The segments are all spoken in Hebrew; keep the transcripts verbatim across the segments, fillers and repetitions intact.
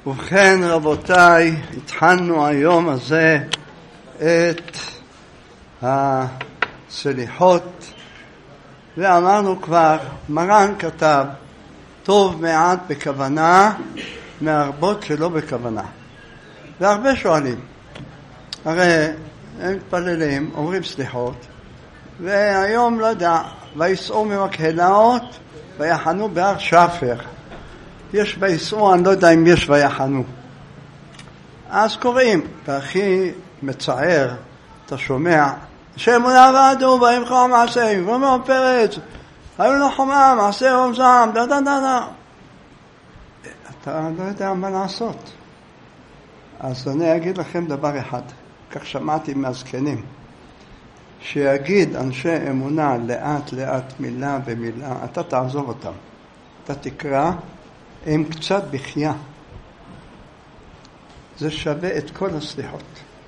ובכן רבותיי, התחלנו היום הזה את הסליחות, ואמרנו כבר, מרן כתב, טוב מעט בכוונה, מהרבות שלא בכוונה. והרבה שואלים, הרי הם מתפללים, אומרים סליחות, והיום לא יודע, ויסעו ממקהלות, ויחנו בהר שפר. יש ויסעו, אני לא יודע אם יש ויחנו. אז קוראים, והכי מצער, אתה שומע, שאמונה ועדו, וימחו מעשה, ואומר פרץ, היו לו חומה, מעשה רומזם, דה דה דה דה. אתה לא יודע מה לעשות. אז אני אגיד לכם דבר אחד, כך שמעתי מהזקנים, שיגיד אנשי אמונה לאט לאט מילה במילה, אתה תעזוב אותם. אתה תקרא עם קצת בחייה. זה שווה את כל הסליחות.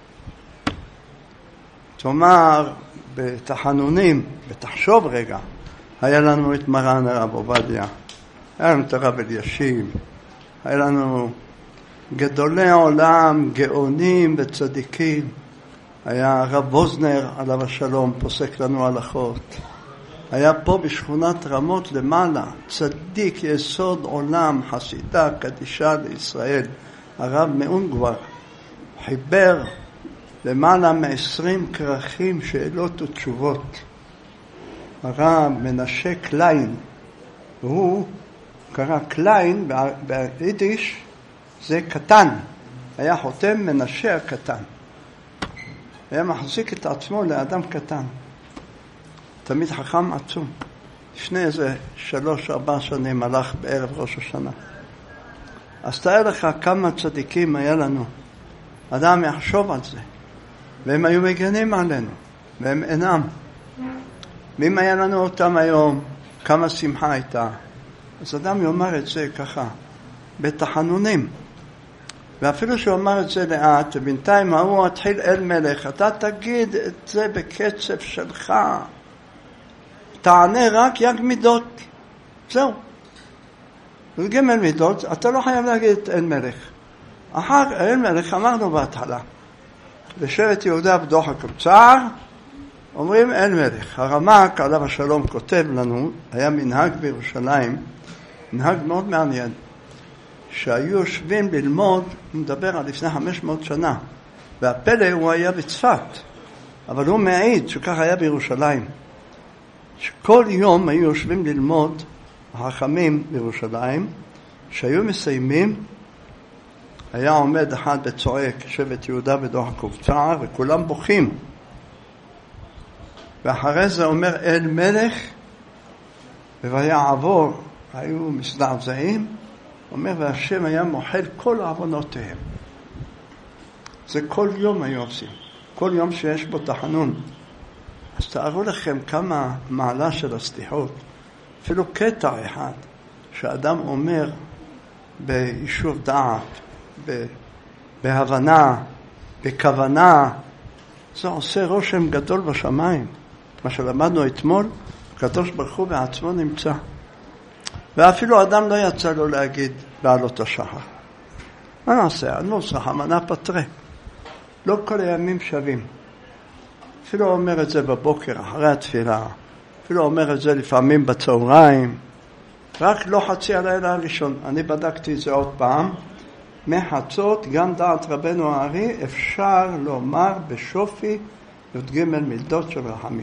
תאמר בתחנונים, ותחשוב רגע, היה לנו את מרן הרב עובדיה, היה לנו את הרב אלישיב, היה לנו גדולי העולם, גאונים וצדיקים, היה הרב ווזנר עליו השלום, פוסק לנו הלכות. היה פה בשכונת רמות למעלה, צדיק יסוד עולם, חסידה, קדישה לישראל, הרב מאונגבר, חיבר למעלה מעשרים כרכים, שאלות ותשובות. הרב מנשה קליין, והוא קרא קליין, ביידיש זה קטן, היה חותם מנשה הקטן. היה מחזיק את עצמו לאדם קטן. תמיד חכם עצום. לפני איזה שלוש, ארבע שנים הלך בערב ראש השנה. אז תאר לך כמה צדיקים היה לנו. אדם יחשוב על זה. והם היו מגנים עלינו. והם אינם. ואם היה לנו אותם היום, כמה שמחה הייתה. אז אדם יאמר את זה ככה, בתחנונים. ואפילו שהוא אמר את זה לאט, ובינתיים הוא התחיל אל מלך, אתה תגיד את זה בקצב שלך. תענה רק יג מידות. זהו. וגמל מידות, אתה לא חייב להגיד את אל מלך. אחר אל מלך אמרנו בהתחלה. לשבט יהודה בדוח הקבצר, אומרים אל מלך. הרמ"ק עליו השלום כותב לנו, היה מנהג בירושלים, מנהג מאוד מעניין. שהיו יושבים ללמוד, הוא מדבר על לפני חמש מאות שנה, והפלא הוא היה בצפת, אבל הוא מעיד שכך היה בירושלים, שכל יום היו יושבים ללמוד החכמים בירושלים, שהיו מסיימים, היה עומד אחד בצועק, שבט יהודה בדוח הקבצר, וכולם בוכים, ואחרי זה אומר אל מלך, ויעבור, היו מזדעזעים, אומר, והשם היה מוחל כל עוונותיהם. זה כל יום היו עושים. כל יום שיש בו תחנון. אז תארו לכם כמה מעלה של הסליחות. אפילו קטע אחד, שאדם אומר ביישוב דעת, בהבנה, בכוונה, זה עושה רושם גדול בשמיים. מה שלמדנו אתמול, הקדוש ברוך הוא בעצמו נמצא. ואפילו אדם לא יצא לו להגיד בעלות השחר. מה נעשה? הנוסח, המנה פטרה. לא כל הימים שווים. אפילו אומר את זה בבוקר, אחרי התפילה. אפילו אומר את זה לפעמים בצהריים. רק לא חצי הלילה הראשון. אני בדקתי את זה עוד פעם. מחצות, גם דעת רבנו הארי, אפשר לומר בשופי י"ג מידות של רחמים.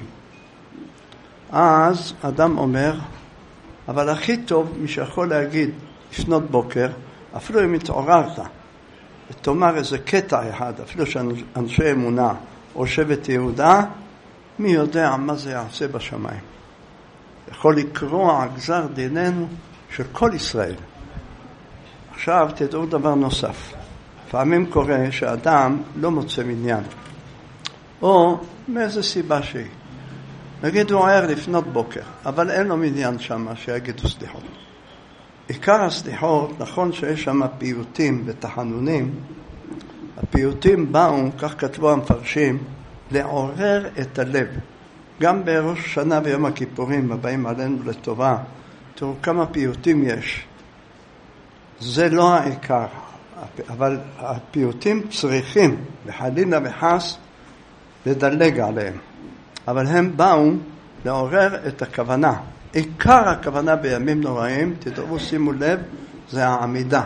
אז אדם אומר, אבל הכי טוב מי שיכול להגיד לפנות בוקר, אפילו אם התעוררת, ותאמר איזה קטע אחד, אפילו שאנשי אמונה או שבט יהודה, מי יודע מה זה יעשה בשמיים. יכול לקרוע גזר דיננו של כל ישראל. עכשיו תדעו דבר נוסף. פעמים קורה שאדם לא מוצא מניין, או מאיזה סיבה שהיא. נגיד הוא ער לפנות בוקר, אבל אין לו מניין שם שיגידו סליחות. עיקר הסליחות, נכון שיש שם פיוטים ותחנונים, הפיוטים באו, כך כתבו המפרשים, לעורר את הלב. גם בראש השנה ויום הכיפורים הבאים עלינו לטובה, תראו כמה פיוטים יש. זה לא העיקר. אבל הפיוטים צריכים, וחלילה וחס, לדלג עליהם. אבל הם באו לעורר את הכוונה. עיקר הכוונה בימים נוראים, תדעו, שימו לב, זה העמידה.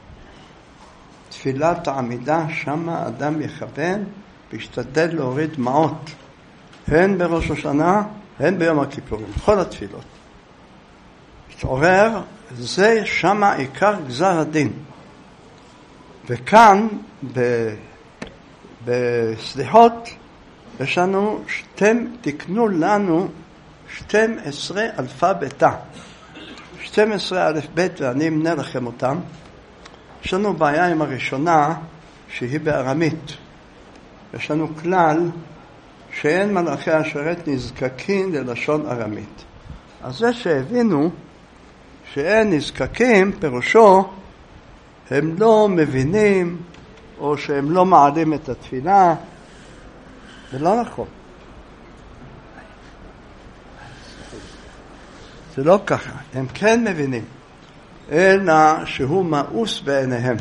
תפילת העמידה, שם האדם יכוון וישתדל להוריד דמעות. הן בראש השנה, הן ביום הכיפורים, כל התפילות. התעורר, זה שם עיקר גזר הדין. וכאן, ב, בסליחות, יש לנו, שתם, תקנו לנו שתים עשרה אלפביתה. שתים עשרה אלף בית, ואני אמנה לכם אותם. יש לנו בעיה עם הראשונה, שהיא בארמית. יש לנו כלל שאין מלאכי השרת נזקקים ללשון ארמית. אז זה שהבינו שאין נזקקים, פירושו, הם לא מבינים, או שהם לא מעלים את התפילה, זה לא נכון. זה לא ככה, הם כן מבינים, אלא שהוא מאוס בעיניהם.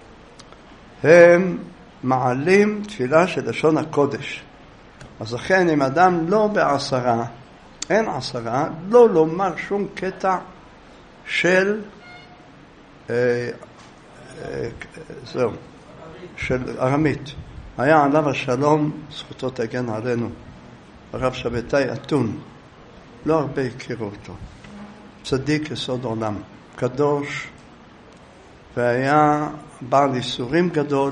הם מעלים תפילה של לשון הקודש. אז לכן אם אדם לא בעשרה, אין עשרה, לא לומר שום קטע של אה, אה, זהו, של ארמית. היה עליו השלום, זכותו תגן עלינו, הרב שבתאי אתון, לא הרבה הכירו אותו. צדיק יסוד עולם, קדוש, והיה בעל איסורים גדול,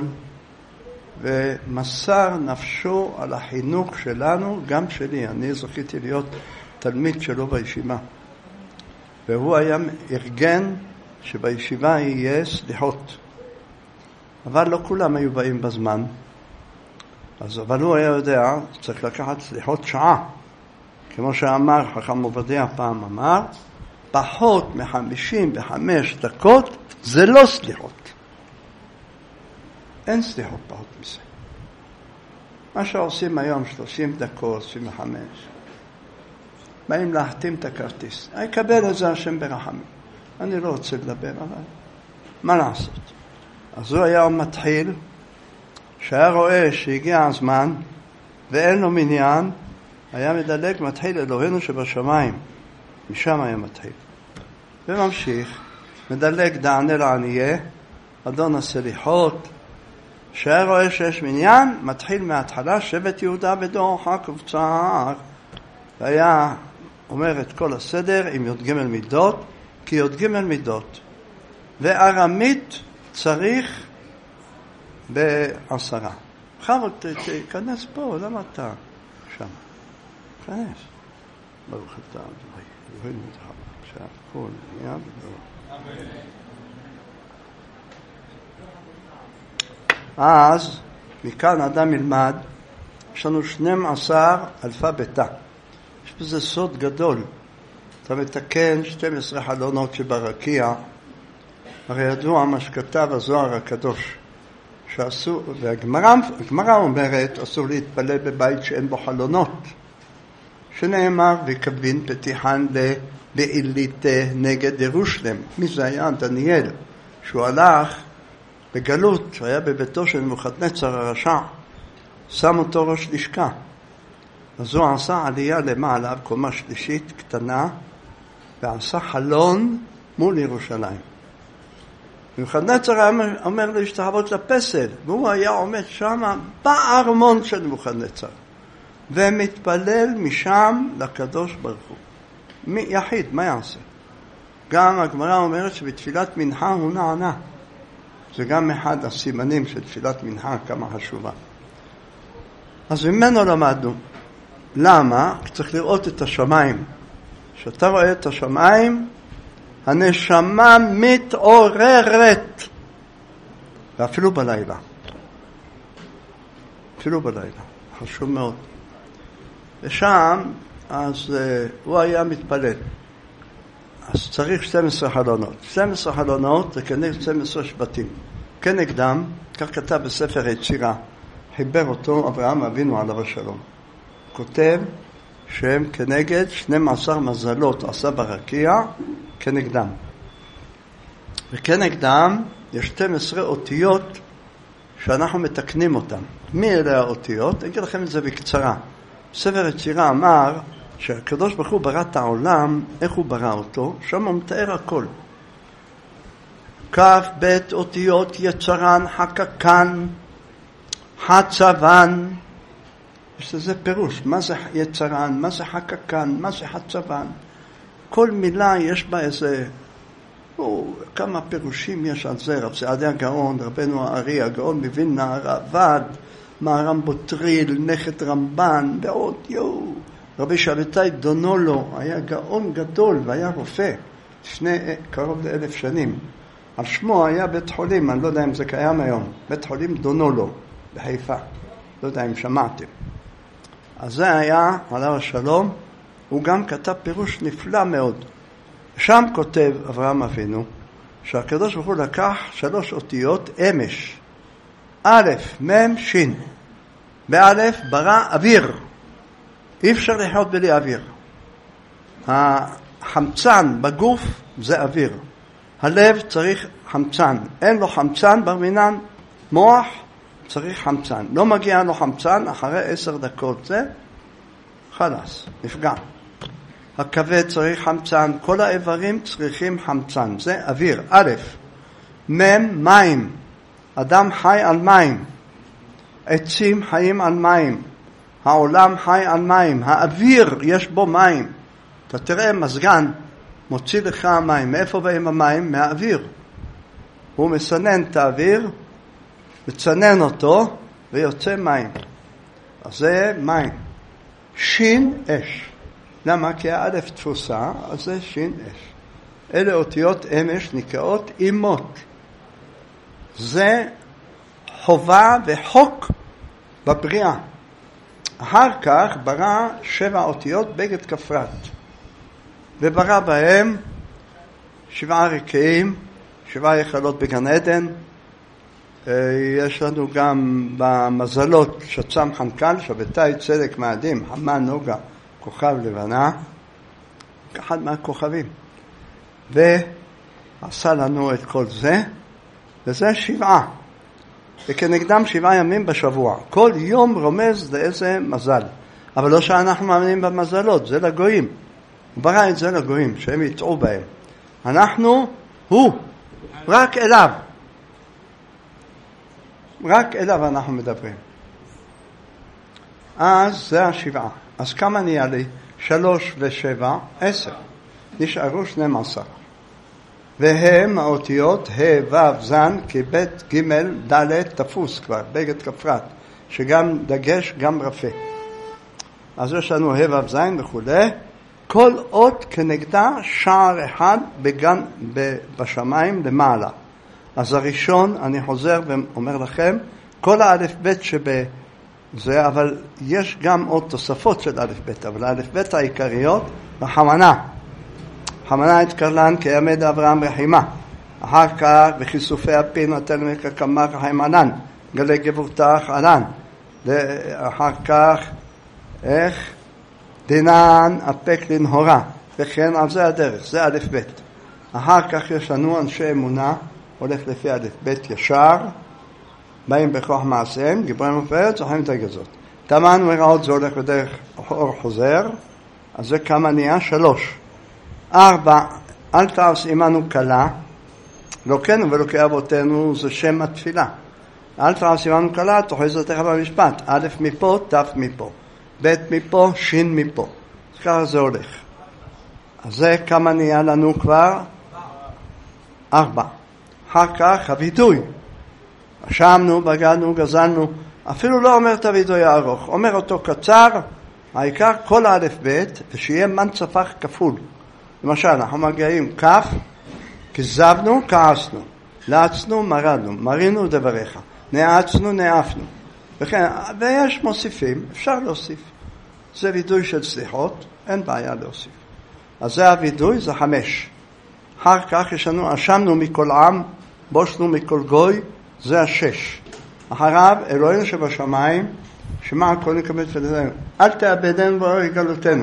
ומסר נפשו על החינוך שלנו, גם שלי. אני זכיתי להיות תלמיד שלו בישיבה. והוא היה ארגן שבישיבה יהיה סליחות. אבל לא כולם היו באים בזמן. אז, אבל הוא היה יודע, צריך לקחת סליחות שעה. כמו שאמר חכם עובדיה פעם אמר, פחות מחמישים וחמש דקות זה לא סליחות. אין סליחות פחות מזה. מה שעושים היום שלושים דקות, שלושים וחמש. באים להחתים את הכרטיס. אני אקבל את זה השם ברחמים. אני לא רוצה לדבר, אבל מה לעשות? אז הוא היה מתחיל, שהיה רואה שהגיע הזמן ואין לו מניין, היה מדלג, מתחיל אלוהינו שבשמיים. משם היה מתחיל. וממשיך, מדלג דענה לענייה, אדון הסליחות. שהיה רואה שיש מניין, מתחיל מההתחלה, שבט יהודה בדורך קבצר. והיה אומר את כל הסדר עם י"ג מידות, כי י"ג מידות. וארמית צריך בעשרה. חבר, תיכנס פה, למה אתה שם? תיכנס. ברוך אתה, אלוהינו יתברך, עכשיו כל נהיה בדור. אז מכאן אדם ילמד, יש לנו שנים עשר אלפביתה. יש בזה סוד גדול. אתה מתקן שתים עשרה חלונות שברקיע, הרי ידוע מה שכתב הזוהר הקדוש, שאסור, והגמרא אומרת, אסור להתפלל בבית שאין בו חלונות, שנאמר, וכבין פתיחן לבעילית נגד ירושלם. מי זה היה? דניאל, שהוא הלך בגלות, שהוא היה בביתו של נבוכדנצר הרשע, שם אותו ראש לשכה. אז הוא עשה עלייה למעלה, קומה שלישית קטנה, ועשה חלון מול ירושלים. נבוכדנצר אומר להשתחוות לפסל, והוא היה עומד שם בארמון של נבוכדנצר, ומתפלל משם לקדוש ברוך הוא. יחיד, מה יעשה? גם הגמרא אומרת שבתפילת מנחה הוא נענה. זה גם אחד הסימנים של תפילת מנחה, כמה חשובה. אז ממנו למדנו. למה? צריך לראות את השמיים. כשאתה רואה את השמיים, הנשמה מתעוררת. ואפילו בלילה. אפילו בלילה. חשוב מאוד. ושם, אז uh, הוא היה מתפלל. אז צריך שתים עשרה חלונות. שתים עשרה חלונות זה כנגד שתים עשרה שבטים. כנגדם, כך כתב בספר היצירה, חיבר אותו אברהם אבינו עליו השלום. כותב שהם כנגד שנים עשר מזלות עשה ברקיע, כנגדם. וכנגדם יש שתים עשרה אותיות שאנחנו מתקנים אותן. מי אלה האותיות? אני אגיד לכם את זה בקצרה. ספר יצירה אמר שהקדוש ברוך הוא ברא את העולם, איך הוא ברא אותו? שם הוא מתאר הכל. כף בית אותיות יצרן, חקקן, חצבן. יש לזה פירוש. מה זה יצרן? מה זה חקקן? מה זה חצבן? כל מילה יש בה איזה... או, כמה פירושים יש על זה. רב סעדיה גאון, רבנו הארי, הגאון מווילנה, רעב"ד, מהר"ם בוטריל, נכד רמב"ן, ועוד יו. רבי שבתאי דונולו היה גאון גדול והיה רופא לפני קרוב לאלף שנים. על שמו היה בית חולים, אני לא יודע אם זה קיים היום, בית חולים דונולו בחיפה, לא יודע אם שמעתם. אז זה היה, עליו השלום, הוא גם כתב פירוש נפלא מאוד. שם כותב אברהם אבינו שהקדוש ברוך הוא לקח שלוש אותיות אמש, א', מ', ש'. באלף ברא אוויר, אי אפשר לחיות בלי אוויר. החמצן בגוף זה אוויר. הלב צריך חמצן, אין לו חמצן ברמינן, מוח צריך חמצן. לא מגיע לו חמצן, אחרי עשר דקות זה חלס, נפגע. הכבד צריך חמצן, כל האיברים צריכים חמצן, זה אוויר. א', מ', מים, אדם חי על מים, עצים חיים על מים, העולם חי על מים, האוויר יש בו מים. אתה תראה מזגן מוציא לך המים, מאיפה באים המים? מהאוויר. הוא מסנן את האוויר, מצנן אותו ויוצא מים. אז זה מים. שין אש. למה? כי האלף תפוסה, אז זה שין אש. אלה אותיות אמש נקראות אימות. זה חובה וחוק בבריאה. אחר כך ברא שבע אותיות בגד כפרת. וברא בהם שבעה רקיעים, שבעה יחלות בגן עדן. יש לנו גם במזלות שצם חנקל, שבתאי צדק מאדים, חמה נוגה, כוכב לבנה, אחד מהכוכבים. ועשה לנו את כל זה, וזה שבעה. וכנגדם שבעה ימים בשבוע. כל יום רומז לאיזה מזל. אבל לא שאנחנו מאמינים במזלות, זה לגויים. הוא ברא את זה לגויים, שהם יטעו בהם. אנחנו, הוא, רק אליו. רק אליו אנחנו מדברים. אז זה השבעה. אז כמה נהיה לי? שלוש ושבע, עשר. נשארו שנים עשר. והם האותיות ה' ו' זן כבית ג' ד' תפוס כבר, בגד כפרת, שגם דגש גם רפה. אז יש לנו ה' ו' זין וכו'. כל אות כנגדה שער אחד בגן בשמיים למעלה. אז הראשון, אני חוזר ואומר לכם, כל האלף בית שבזה, אבל יש גם עוד תוספות של אלף בית, אבל האלף בית העיקריות בחמנה. חמנה התקרלן כימד אברהם רחימה. אחר כך בכיסופי הפין נתן לך כמה חיימנן, גלי גבורתך עלן. ואחר כך, איך? דינן אפק לנהורה. וכן על זה הדרך, זה אלף בית. אחר כך יש לנו אנשי אמונה, הולך לפי אלף בית ישר, באים בכוח מעשיהם, גיבורים ופרץ, זוכרים את הגזות. תמן ורעות זה הולך בדרך אור חוזר, אז זה כמה נהיה? שלוש. ארבע, אל תעש עמנו קלה, לא כן ולא כאבותינו, זה שם התפילה. אל תעש עמנו קלה, תוחזתך במשפט, א' מפה, ת' מפה, ב' מפה, שין מפה. אז ככה זה הולך. אז זה כמה נהיה לנו כבר? ארבע. אחר כך הווידוי. אשמנו, בגדנו, גזלנו. אפילו לא אומר את הווידוי הארוך. אומר אותו קצר, העיקר כל האלף בית, ושיהיה מנצפח כפול. למשל, אנחנו מגיעים כף, כזבנו, כעסנו. לעצנו, מרדנו. מרינו דבריך. נעצנו, נעפנו. וכן, ויש מוסיפים, אפשר להוסיף. זה וידוי של סליחות, אין בעיה להוסיף. אז זה הוידוי, זה חמש. אחר כך יש לנו, אשמנו מכל עם, בושנו מכל גוי, זה השש. אחריו, אלוהינו שבשמיים, שמע הכל נקבל תפילתנו. אל תאבדנו ולא יגלותנו.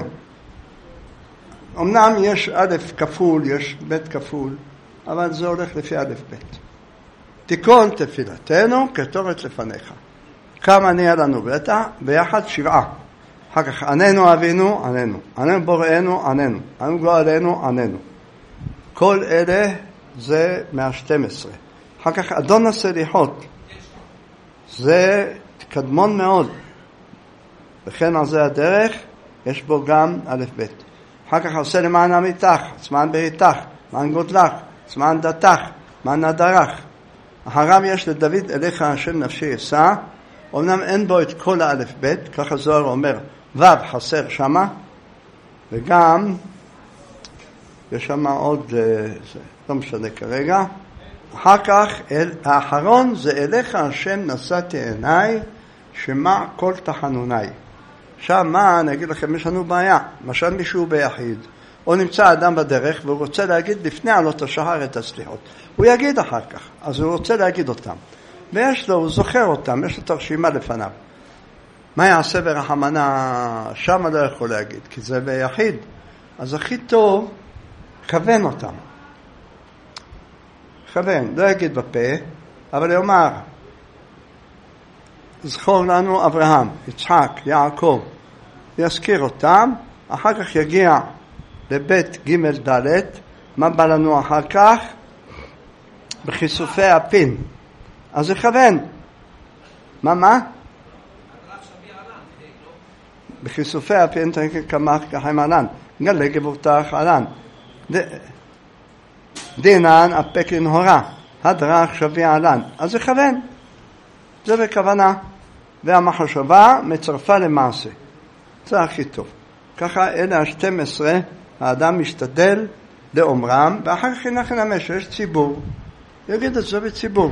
אמנם יש א' כפול, יש ב' כפול, אבל זה הולך לפי א' ב'. תיקון תפילתנו כתורת לפניך. כמה נהיה לנו בטח? ביחד שבעה. אחר כך עננו אבינו, עננו. עננו בוראנו, עננו. עננו גואלנו, עננו. כל אלה זה מה-שתים עשרה. אחר כך אדון הסליחות. זה קדמון מאוד. וכן על זה הדרך, יש בו גם א' ב'. אחר כך עושה למען עמיתך, צמאן בריתך, למען גודלך, צמאן דתך, למען נדרך. אחריו יש לדוד אליך השם נפשי יסע, אמנם אין בו את כל האלף ב', ככה זוהר אומר, ו' חסר שמה, וגם יש שמה עוד, זה, לא משנה כרגע. אחר כך, אל, האחרון זה אליך השם נשאתי עיניי, שמע כל תחנוני. עכשיו מה, אני אגיד לכם, יש לנו בעיה. למשל מישהו ביחיד, או נמצא אדם בדרך, והוא רוצה להגיד לפני עלות השחר את הסליחות. הוא יגיד אחר כך, אז הוא רוצה להגיד אותם. ויש לו, הוא זוכר אותם, יש לו תרשימה לפניו. מה יעשה ברחמנה? שם לא יכול להגיד, כי זה ביחיד. אז הכי טוב, כוון אותם. כוון, לא יגיד בפה, אבל יאמר, זכור לנו אברהם, יצחק, יעקב, יזכיר אותם, אחר כך יגיע לבית ג' ד', מה בא לנו אחר כך? בחיסופי הפין. אז יכוון. מה, מה? בחיסופי הפין תנקה כמך כחיים עלן. גלה גבורתך עלן. דינן אפק לנהורה. הדרך שביע עלן. אז יכוון. זה בכוונה. והמחשבה מצרפה למעשה. זה הכי טוב. ככה אלה ה-שתים עשרה, האדם משתדל לאומרם, ואחר כך ינח נמש, יש ציבור. יגיד את זה בציבור.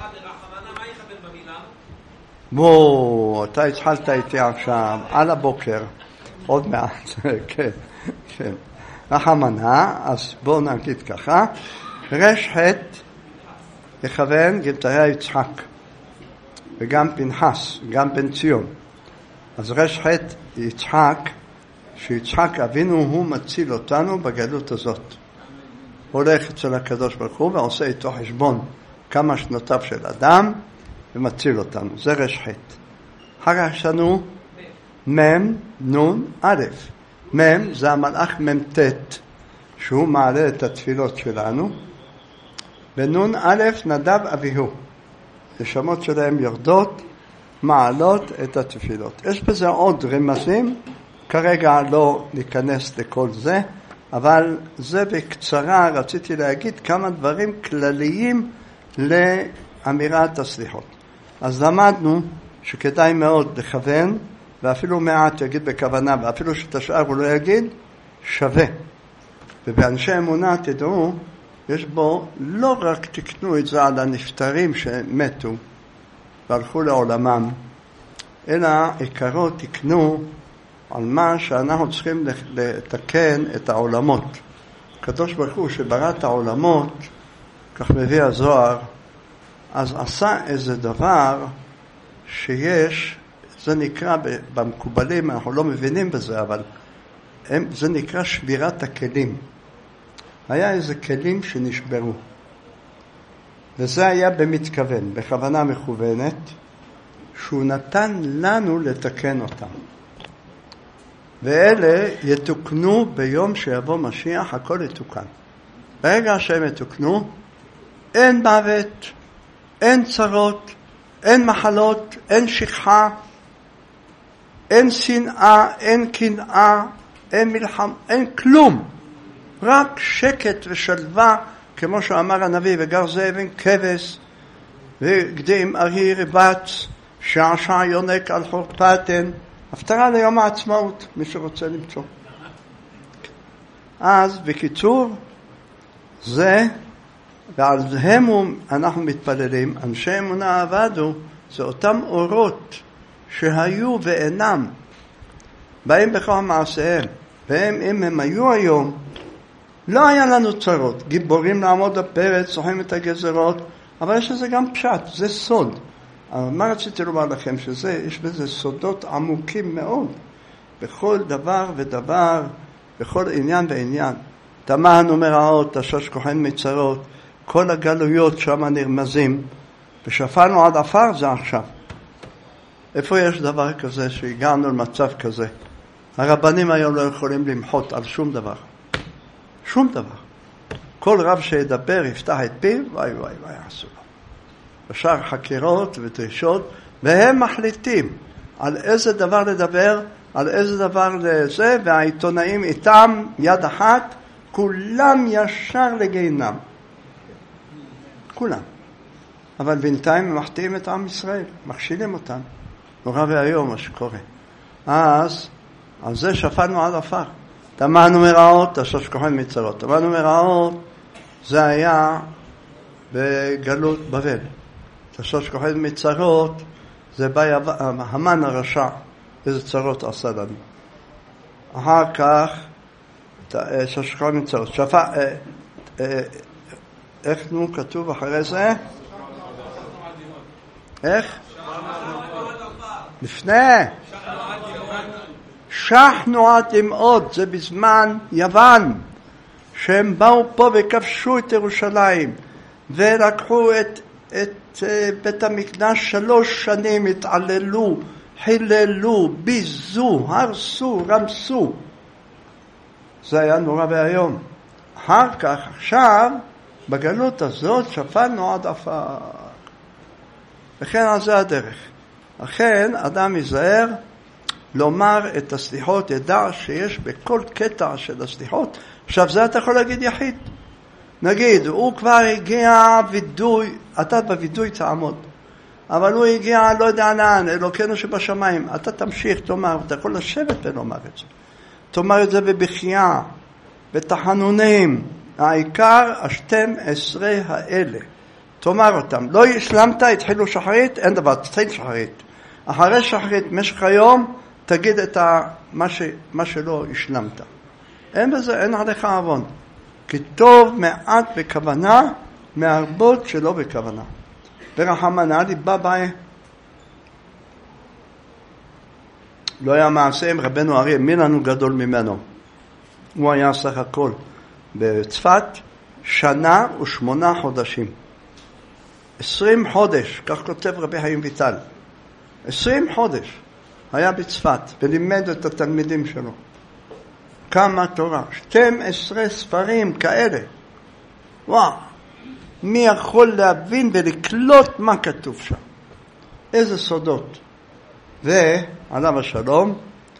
בוא, אתה התחלת איתי עכשיו, על הבוקר, עוד מעט, כן, כן. רחמנה, אז בואו נגיד ככה, רש חטא יכוון גלתיה יצחק, וגם פנחס, גם בן ציון. אז רש חטא יצחק, שיצחק אבינו הוא מציל אותנו בגלות הזאת. הולך אצל הקדוש ברוך הוא ועושה איתו חשבון כמה שנותיו של אדם ומציל אותנו. זה רש חטא. אחר כך יש לנו מם, נון, א'. מם זה המלאך ממתת, שהוא מעלה את התפילות שלנו. ונון א' נדב אביהו. נשמות שלהם יורדות, מעלות את התפילות. יש בזה עוד רמזים, כרגע לא ניכנס לכל זה, אבל זה בקצרה רציתי להגיד כמה דברים כלליים לאמירת הסליחות. אז למדנו שכדאי מאוד לכוון, ואפילו מעט יגיד בכוונה, ואפילו שאת השאר הוא לא יגיד, שווה. ובאנשי אמונה תדעו, יש בו לא רק תקנו את זה על הנפטרים שמתו והלכו לעולמם, אלא עיקרו תקנו על מה שאנחנו צריכים לתקן את העולמות. הקדוש ברוך הוא שברא את העולמות, כך מביא הזוהר, אז עשה איזה דבר שיש, זה נקרא במקובלים, אנחנו לא מבינים בזה, אבל הם, זה נקרא שבירת הכלים. היה איזה כלים שנשברו, וזה היה במתכוון, בכוונה מכוונת, שהוא נתן לנו לתקן אותם. ואלה יתוקנו ביום שיבוא משיח, הכל יתוקן. ברגע שהם יתוקנו, אין מוות, אין צרות, אין מחלות, אין שכחה, אין שנאה, אין קנאה, אין מלחמה, אין כלום. רק שקט ושלווה, כמו שאמר הנביא, וגר זאב אין כבש, וגדים ארי רבץ, שעשע יונק על חורפתן, הפטרה ליום העצמאות, מי שרוצה למצוא. אז בקיצור, זה, ועל הם אנחנו מתפללים, אנשי אמונה עבדו, זה אותם אורות שהיו ואינם, באים בכוח מעשיהם, והם אם הם היו היום, לא היה לנו צרות, גיבורים לעמוד בפרץ, שוחים את הגזרות, אבל יש לזה גם פשט, זה סוד. אבל מה רציתי לומר לכם? שזה, יש בזה סודות עמוקים מאוד, בכל דבר ודבר, בכל עניין ועניין. תמהנו מרעות, תשוש כוחן מצרות, כל הגלויות שם נרמזים, ושפענו עד עפר זה עכשיו. איפה יש דבר כזה שהגענו למצב כזה? הרבנים היום לא יכולים למחות על שום דבר. שום דבר. כל רב שידבר יפתח את פיו, וואי וואי וואי עשו לו. בשאר חקירות ודרישות, והם מחליטים על איזה דבר לדבר, על איזה דבר לזה, והעיתונאים איתם יד אחת, כולם ישר לגיהנם. כולם. אבל בינתיים הם מחטיאים את עם ישראל, מכשילים אותם. נורא והיום מה שקורה. אז, על זה שפענו עד עפר. תמנו מרעות, השש כהן מצרות. תמנו מרעות, זה היה בגלות בבל. השש כהן מצרות, זה בא המן הרשע, איזה צרות עשה לנו. אחר כך, שש כהן מצרות. שפע, איך נו כתוב אחרי זה? איך? לפני. שחנו עד דמעות, זה בזמן יוון, שהם באו פה וכבשו את ירושלים, ולקחו את, את בית המקדש שלוש שנים, התעללו, חיללו, ביזו, הרסו, רמסו. זה היה נורא והיום. אחר כך, עכשיו, בגלות הזאת, שפענו עד עפר. וכן על זה הדרך. לכן, אדם ייזהר לומר את הסליחות, ידע שיש בכל קטע של הסליחות. עכשיו, זה אתה יכול להגיד יחיד. נגיד, הוא כבר הגיע וידוי, אתה בוידוי תעמוד. אבל הוא הגיע, לא יודע לאן, אלוקינו שבשמיים. אתה תמשיך, תאמר, אתה יכול לשבת ולומר את זה. תאמר את זה בבכייה, בתחנונים. העיקר, השתים עשרה האלה. תאמר אותם. לא השלמת, התחילו שחרית, אין דבר, תתחיל שחרית. אחרי שחרית, משך היום, תגיד את ה, מה, ש, מה שלא השלמת. אין בזה, אין עליך עוון. כי טוב מעט בכוונה, מהרבות שלא בכוונה. ברחמנא ליבא באי. לא היה מעשה עם רבנו אריה, מי לנו גדול ממנו? הוא היה סך הכל בצפת, שנה ושמונה חודשים. עשרים חודש, כך כותב רבי חיים ויטל. עשרים חודש היה בצפת, ולימד את התלמידים שלו. כמה תורה, שתים עשרה ספרים כאלה. וואו, מי יכול להבין ולקלוט מה כתוב שם? איזה סודות. ועליו השלום,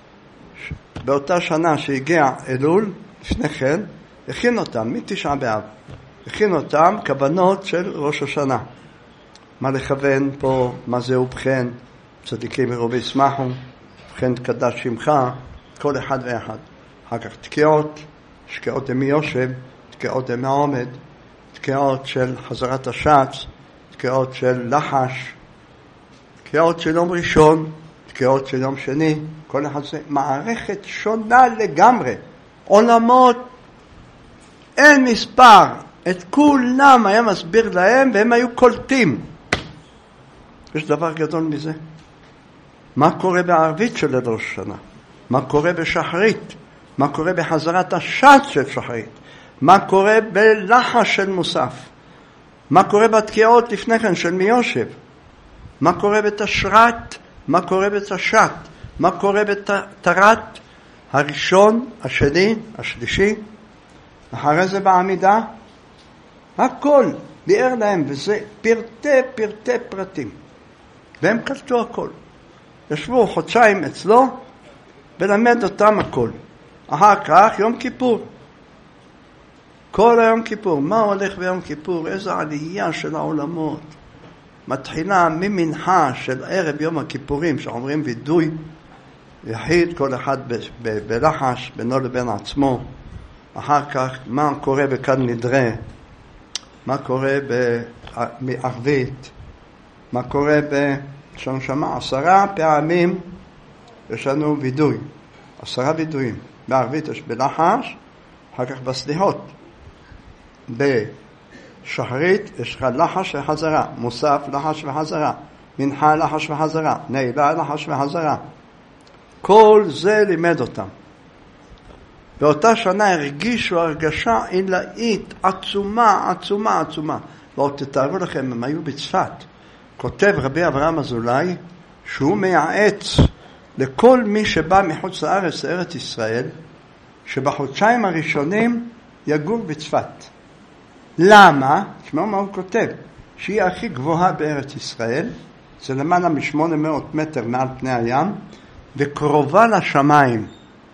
באותה שנה שהגיע אלול, לפני כן, הכין אותם, מתשעה באב, הכין אותם כוונות של ראש השנה. מה לכוון פה, מה זהו בכן, צדיקים מרובי ישמחו, בכן קדש שמך, כל אחד ואחד. אחר כך תקיעות, תקיעות דמי יושב, תקיעות דמי עומד, תקיעות של חזרת השץ, תקיעות של לחש, תקיעות של יום ראשון, תקיעות של יום שני, כל אחד זה מערכת שונה לגמרי. עולמות, אין מספר, את כולם היה מסביר להם והם היו קולטים. יש דבר גדול מזה. מה קורה בערבית של ראש השנה? מה קורה בשחרית? מה קורה בחזרת השץ של שחרית? מה קורה בלחש של מוסף? מה קורה בתקיעות לפני כן של מיושב? מה קורה בתשרת? מה קורה בתשת? מה קורה בתרת? הראשון, השני, השלישי, אחרי זה בעמידה, הכל ביאר להם, וזה פרטי פרטי פרטים. והם קלטו הכל. ישבו חודשיים אצלו, ולמד אותם הכל. אחר כך יום כיפור. כל היום כיפור. מה הולך ביום כיפור? איזו עלייה של העולמות. מתחילה ממנחה של ערב יום הכיפורים, שאומרים וידוי, יחיד כל אחד ב- ב- בלחש, בינו לבין עצמו. אחר כך, מה קורה בכאן נדרה? מה קורה בערבית? מה קורה ב... יש לנו שמה עשרה פעמים, יש לנו וידוי. עשרה וידויים. בערבית יש בלחש, אחר כך בסליחות. בשחרית יש לך לחש וחזרה, מוסף לחש וחזרה, מנחה לחש וחזרה, נעילה לחש וחזרה. כל זה לימד אותם. באותה שנה הרגישו הרגשה עילאית, עצומה, עצומה, עצומה. ועוד תתארו לכם, הם היו בצפת. כותב רבי אברהם אזולאי שהוא מייעץ לכל מי שבא מחוץ לארץ לארץ ישראל שבחודשיים הראשונים יגור בצפת. למה? תשמעו מה הוא כותב, שהיא הכי גבוהה בארץ ישראל, זה למעלה מ-שמונה מאות מטר מעל פני הים, וקרובה לשמיים,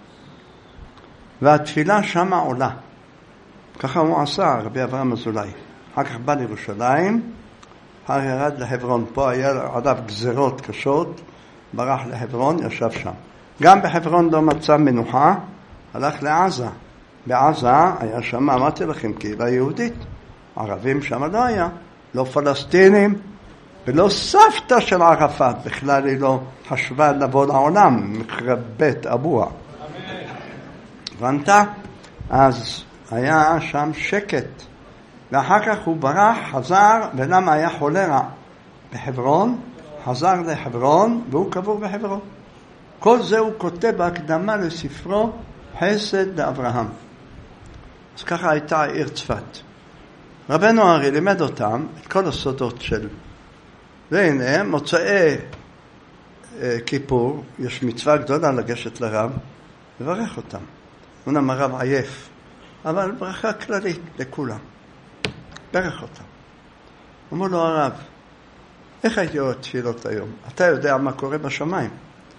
והתפילה שמה עולה. ככה הוא עשה רבי אברהם אזולאי. אחר כך בא לירושלים, אחר ירד לחברון, פה היה עליו גזרות קשות, ברח לחברון, ישב שם. גם בחברון לא מצא מנוחה, הלך לעזה. בעזה היה שם, אמרתי לכם, קהילה יהודית. ערבים שם לא היה, לא פלסטינים, ולא סבתא של ערפאת, בכלל היא לא חשבה לבוא לעולם, מקרבת אבוה. הבנת? אז היה שם שקט, ואחר כך הוא ברח, חזר, ולמה היה חולרה בחברון, חזר לחברון, והוא קבור בחברון. כל זה הוא כותב בהקדמה לספרו חסד לאברהם. אז ככה הייתה העיר צפת. רבנו הרי לימד אותם את כל הסודות של, והנה מוצאי אה, כיפור, יש מצווה גדולה לגשת לרב, לברך אותם. אומנם הרב עייף, אבל ברכה כללית לכולם. ברך אותם. אמרו לו הרב, איך הייתי רואה תפילות היום? אתה יודע מה קורה בשמיים.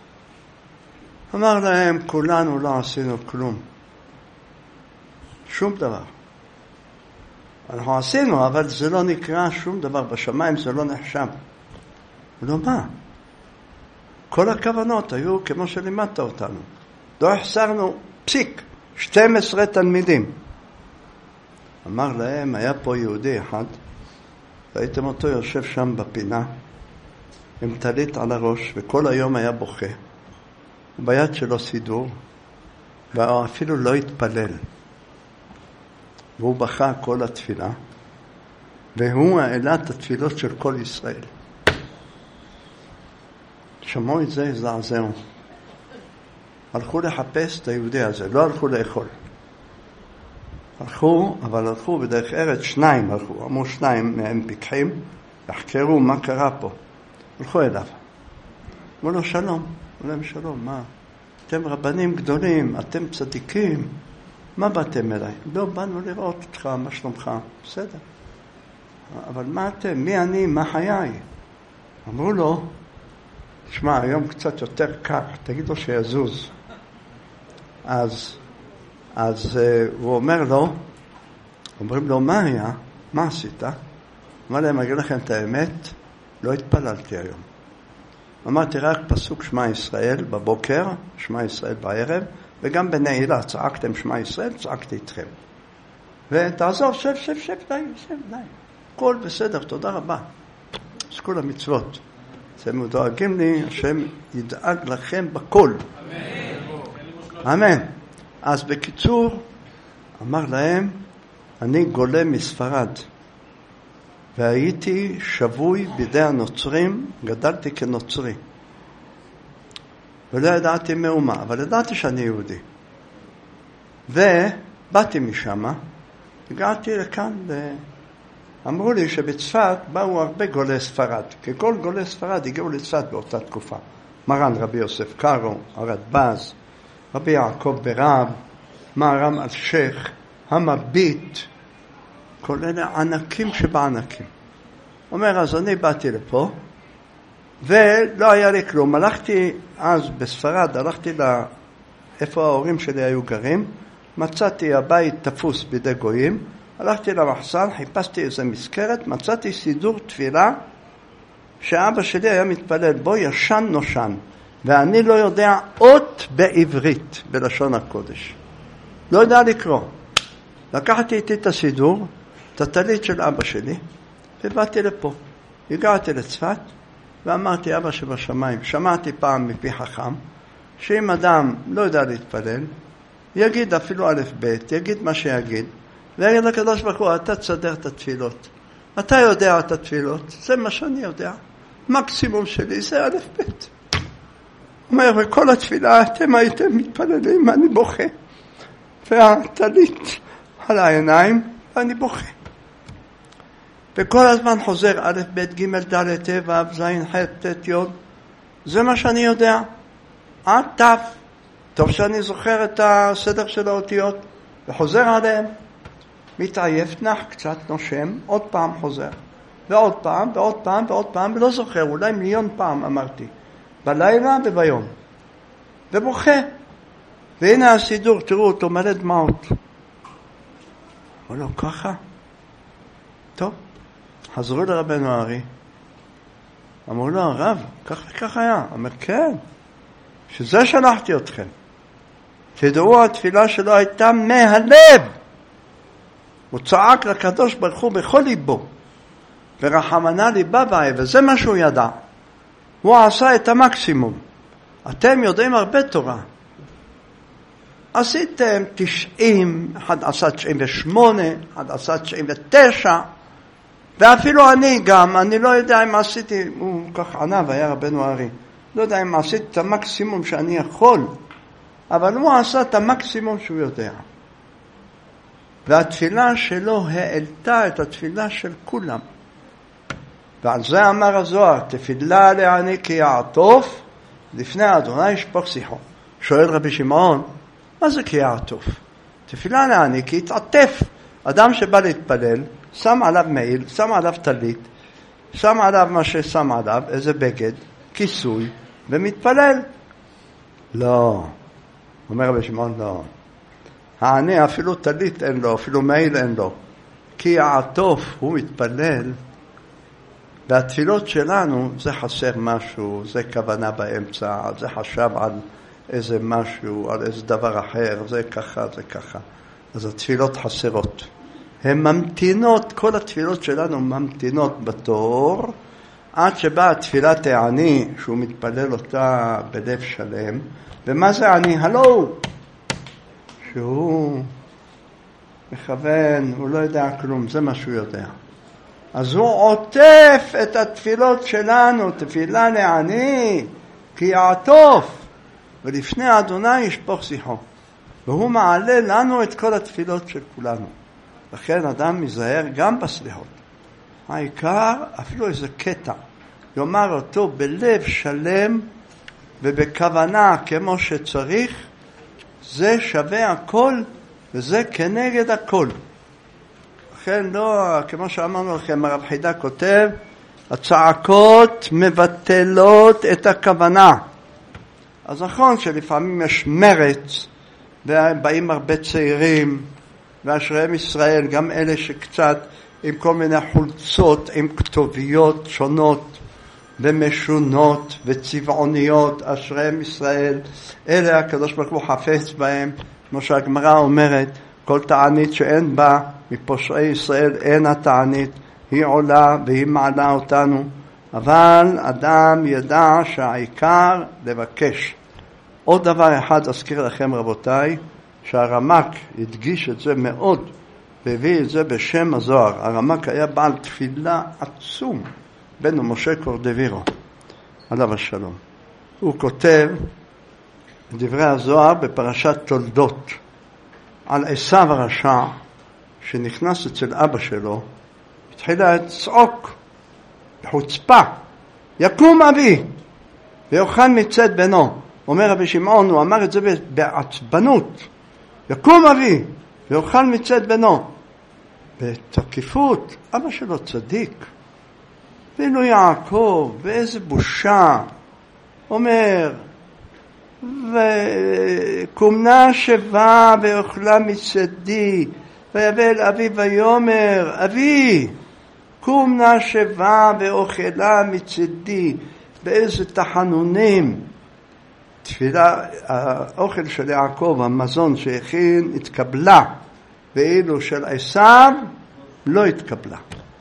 אמר להם, כולנו לא עשינו כלום. שום דבר. אנחנו עשינו, אבל זה לא נקרא שום דבר בשמיים, זה לא נחשב. הוא לא מה? כל הכוונות היו כמו שלימדת אותנו. לא החסרנו פסיק, שתים עשרה תלמידים. אמר להם, היה פה יהודי אחד, ראיתם אותו יושב שם בפינה, עם טלית על הראש, וכל היום היה בוכה. וביד שלו סידור, והוא אפילו לא התפלל. והוא בכה כל התפילה, והוא העלה את התפילות של כל ישראל. שמעו את זה, זעזעו. הלכו לחפש את היהודי הזה, לא הלכו לאכול. הלכו, אבל הלכו בדרך ארץ, שניים הלכו, אמרו שניים מהם פיקחים, יחקרו מה קרה פה. הלכו אליו. אמרו לו שלום, אמרו להם שלום, מה? אתם רבנים גדולים, אתם צדיקים, מה באתם אליי? לא, באנו לראות אותך, מה שלומך? בסדר. אבל מה אתם? מי אני? מה חיי? אמרו לו, תשמע, היום קצת יותר קר, תגיד לו שיזוז. אז, אז uh, הוא אומר לו, אומרים לו, מה היה? מה עשית? אמר להם, אגיד לכם את האמת, לא התפללתי היום. אמרתי רק פסוק שמע ישראל בבוקר, שמע ישראל בערב, וגם בנעילה צעקתם שמע ישראל, צעקתי איתכם. ותעזוב, שב, שב, שב, די, שב, די. הכל בסדר, תודה רבה. אז כל המצוות. אתם דואגים לי, השם ידאג לכם בכל. אמן. אמן. אז בקיצור, אמר להם, אני גולה מספרד, והייתי שבוי בידי הנוצרים, גדלתי כנוצרי. ולא ידעתי מאומה, אבל ידעתי שאני יהודי. ובאתי משם, הגעתי לכאן, ואמרו לי שבצפת באו הרבה גולי ספרד, כי כל גולי ספרד הגיעו לצפת באותה תקופה. מרן רבי יוסף קארו, הרדב"ז, רבי יעקב ברב, מהר"ם אלשיך, המביט, כל אלה ענקים שבענקים. אומר, אז אני באתי לפה, ולא היה לי כלום. הלכתי אז בספרד, הלכתי לאיפה ההורים שלי היו גרים, מצאתי הבית תפוס בידי גויים, הלכתי למחסן, חיפשתי איזה מזכרת, מצאתי סידור תפילה שאבא שלי היה מתפלל בו, ישן נושן, ואני לא יודע אות בעברית בלשון הקודש. לא יודע לקרוא. לקחתי איתי את הסידור, את הטלית של אבא שלי, ובאתי לפה. הגעתי לצפת, ואמרתי, אבא שבשמיים, שמעתי פעם מפי חכם, שאם אדם לא יודע להתפלל, יגיד אפילו א' ב', יגיד מה שיגיד, ויגיד לקדוש ברוך הוא, אתה תסדר את התפילות. אתה יודע את התפילות, זה מה שאני יודע. מקסימום שלי זה א' ב'. אומר, וכל התפילה אתם הייתם מתפללים, אני בוכה. והטלית על העיניים, ואני בוכה. וכל הזמן חוזר א', ב', ג', ד', ה', ו', ז', ח', ט', י'. זה מה שאני יודע. עד ת'. טוב שאני זוכר את הסדר של האותיות, וחוזר עליהם. מתעייף, נח קצת, נושם, עוד פעם חוזר. ועוד פעם, ועוד פעם, ועוד פעם, ולא זוכר, אולי מיליון פעם אמרתי. בלילה וביום. ובוכה. והנה הסידור, תראו אותו, מלא דמעות. אמרו לו, ככה? טוב. חזרו לרבנו הארי. אמרו לו, הרב, כך וכך היה. אמר, כן. שזה שלחתי אתכם. תדעו, התפילה שלו הייתה מהלב. הוא צעק לקדוש ברוך הוא בכל ליבו. ורחמנה ליבה בהם, וזה מה שהוא ידע. הוא עשה את המקסימום. אתם יודעים הרבה תורה. עשיתם תשעים, אחד עשה תשעים ושמונה, אחד עשה תשעים ותשע, ואפילו אני גם, אני לא יודע אם עשיתי, הוא כך ענה והיה רבנו הארי, לא יודע אם עשיתי את המקסימום שאני יכול, אבל הוא עשה את המקסימום שהוא יודע. והתפילה שלו העלתה את התפילה של כולם. ועל זה אמר הזוהר, תפילה לעני כי יעטוף, לפני אדוני ישפוך שיחו. שואל רבי שמעון, מה זה כי יעטוף? תפילה לעני כי יתעטף. אדם שבא להתפלל, שם עליו מעיל, שם עליו טלית, שם עליו מה ששם עליו, איזה בגד, כיסוי, ומתפלל. לא. אומר רבי שמעון, לא. העני אפילו טלית אין לו, אפילו מעיל אין לו. כי יעטוף, הוא מתפלל, והתפילות שלנו, זה חסר משהו, זה כוונה באמצע, זה חשב על איזה משהו, על איזה דבר אחר, זה ככה, זה ככה. אז התפילות חסרות. הן ממתינות, כל התפילות שלנו ממתינות בתור, עד שבאה תפילת העני, שהוא מתפלל אותה בלב שלם. ומה זה עני? הלו! שהוא מכוון, הוא לא יודע כלום, זה מה שהוא יודע. אז הוא עוטף את התפילות שלנו, תפילה לעני, כי יעטוף, ולפני אדוני ישפוך שיחו. והוא מעלה לנו את כל התפילות של כולנו. לכן אדם מזהר גם בסליחות. העיקר, אפילו איזה קטע, יאמר אותו בלב שלם ובכוונה כמו שצריך, זה שווה הכל וזה כנגד הכל. לכן לא, כמו שאמרנו לכם, הרב חידה כותב, הצעקות מבטלות את הכוונה. אז נכון שלפעמים יש מרץ, ובאים הרבה צעירים, ואשריהם ישראל, גם אלה שקצת עם כל מיני חולצות, עם כתוביות שונות ומשונות וצבעוניות, אשריהם ישראל, אלה הקדוש ברוך הוא חפץ בהם, כמו שהגמרא אומרת, כל תענית שאין בה מפושעי ישראל אין התענית, היא עולה והיא מעלה אותנו, אבל אדם ידע שהעיקר לבקש. עוד דבר אחד אזכיר לכם רבותיי, שהרמק הדגיש את זה מאוד, והביא את זה בשם הזוהר. הרמק היה בעל תפילה עצום, בנו משה קורדווירו, עליו השלום. הוא כותב דברי הזוהר בפרשת תולדות, על עשיו הרשע, שנכנס אצל אבא שלו, התחיל לצעוק, בחוצפה, יקום אבי, ויאכל מצד בנו. אומר רבי שמעון, הוא אמר את זה בעצבנות, יקום אבי, ויאכל מצד בנו. בתקיפות, אבא שלו צדיק. ואילו יעקב, ואיזה בושה, אומר, וקומנה שבה ואוכלה מצדי, ויבל אבי ויומר, אבי, קומנה שבה ואוכלה מצדי. באיזה תחנונים. תפילה, האוכל של יעקב, המזון שהכין, התקבלה, ואילו של עשיו לא התקבלה.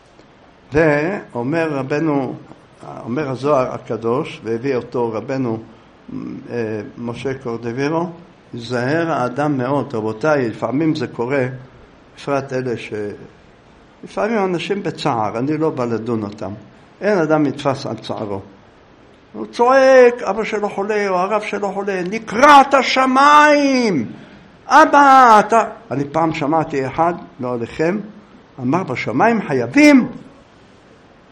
ואומר רבנו, אומר הזוהר הקדוש, והביא אותו רבנו משה קורדווירו, זהר האדם מאוד. רבותיי, לפעמים זה קורה, בפרט אלה ש... לפעמים אנשים בצער, אני לא בא לדון אותם. אין אדם מתפס על צערו. הוא צועק, אבא שלו חולה, או הרב שלו חולה, נקרא את השמיים! אבא, אתה... אני פעם שמעתי אחד, לא עליכם, אמר בשמיים חייבים,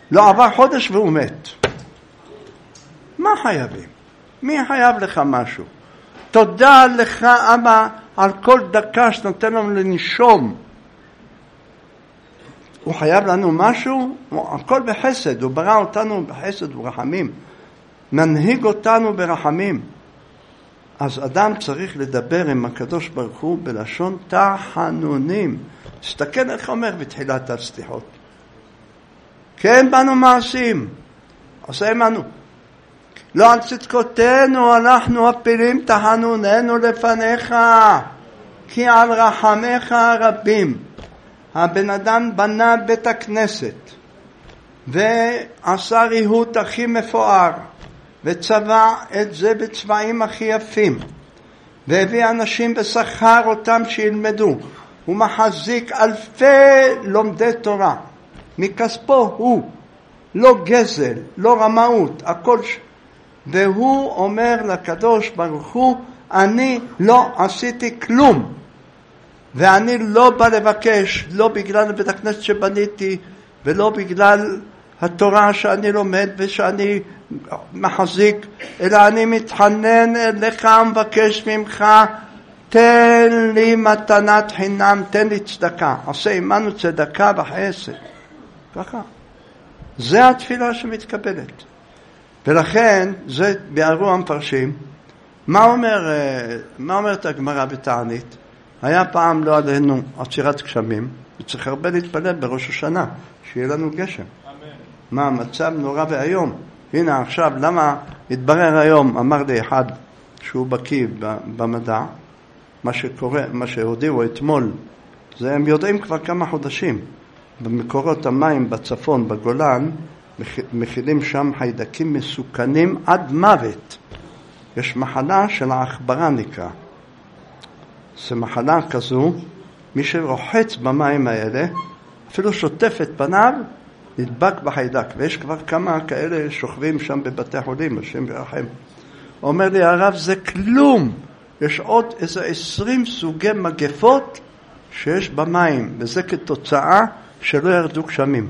לא עבר חודש והוא מת. מה חייבים? מי חייב לך משהו? תודה לך אבא על כל דקה שנותן לנו לנשום. הוא חייב לנו משהו? הכל בחסד, הוא ברא אותנו בחסד ורחמים. מנהיג אותנו ברחמים. אז אדם צריך לדבר עם הקדוש ברוך הוא בלשון תחנונים. תסתכל איך אומר בתחילת הסליחות. כן בנו מעשים. עושה עמנו. לא על צדקותינו אנחנו אפילים תחנוננו לפניך. כי על רחמך רבים. הבן אדם בנה בית הכנסת. ועשה ריהוט הכי מפואר. וצבע את זה בצבעים הכי יפים. והביא אנשים בשכר אותם שילמדו. הוא מחזיק אלפי לומדי תורה. מכספו הוא. לא גזל, לא רמאות, הכל ש... והוא אומר לקדוש ברוך הוא, אני לא עשיתי כלום. ואני לא בא לבקש, לא בגלל בית הכנסת שבניתי, ולא בגלל התורה שאני לומד ושאני מחזיק, אלא אני מתחנן אליך ומבקש ממך, תן לי מתנת חינם, תן לי צדקה. עושה עמנו צדקה בחסד. ככה. זה התפילה שמתקבלת. ולכן, זה ביארו המפרשים. מה אומר, מה אומרת הגמרא בתענית? היה פעם לא עלינו עצירת גשמים, וצריך הרבה להתפלל בראש השנה, שיהיה לנו גשם. מה המצב נורא והיום. הנה עכשיו, למה התברר היום, אמר לי אחד שהוא בקיא במדע, מה שקורה, מה שהודיעו אתמול, זה הם יודעים כבר כמה חודשים. במקורות המים בצפון, בגולן, מכילים שם חיידקים מסוכנים עד מוות. יש מחלה של העכברה נקרא. זה מחלה כזו, מי שרוחץ במים האלה, אפילו שוטף את פניו, נדבק בחיידק, ויש כבר כמה כאלה שוכבים שם בבתי חולים, השם ירחם. אומר לי הרב, זה כלום. יש עוד איזה עשרים סוגי מגפות שיש במים, וזה כתוצאה שלא ירדו גשמים.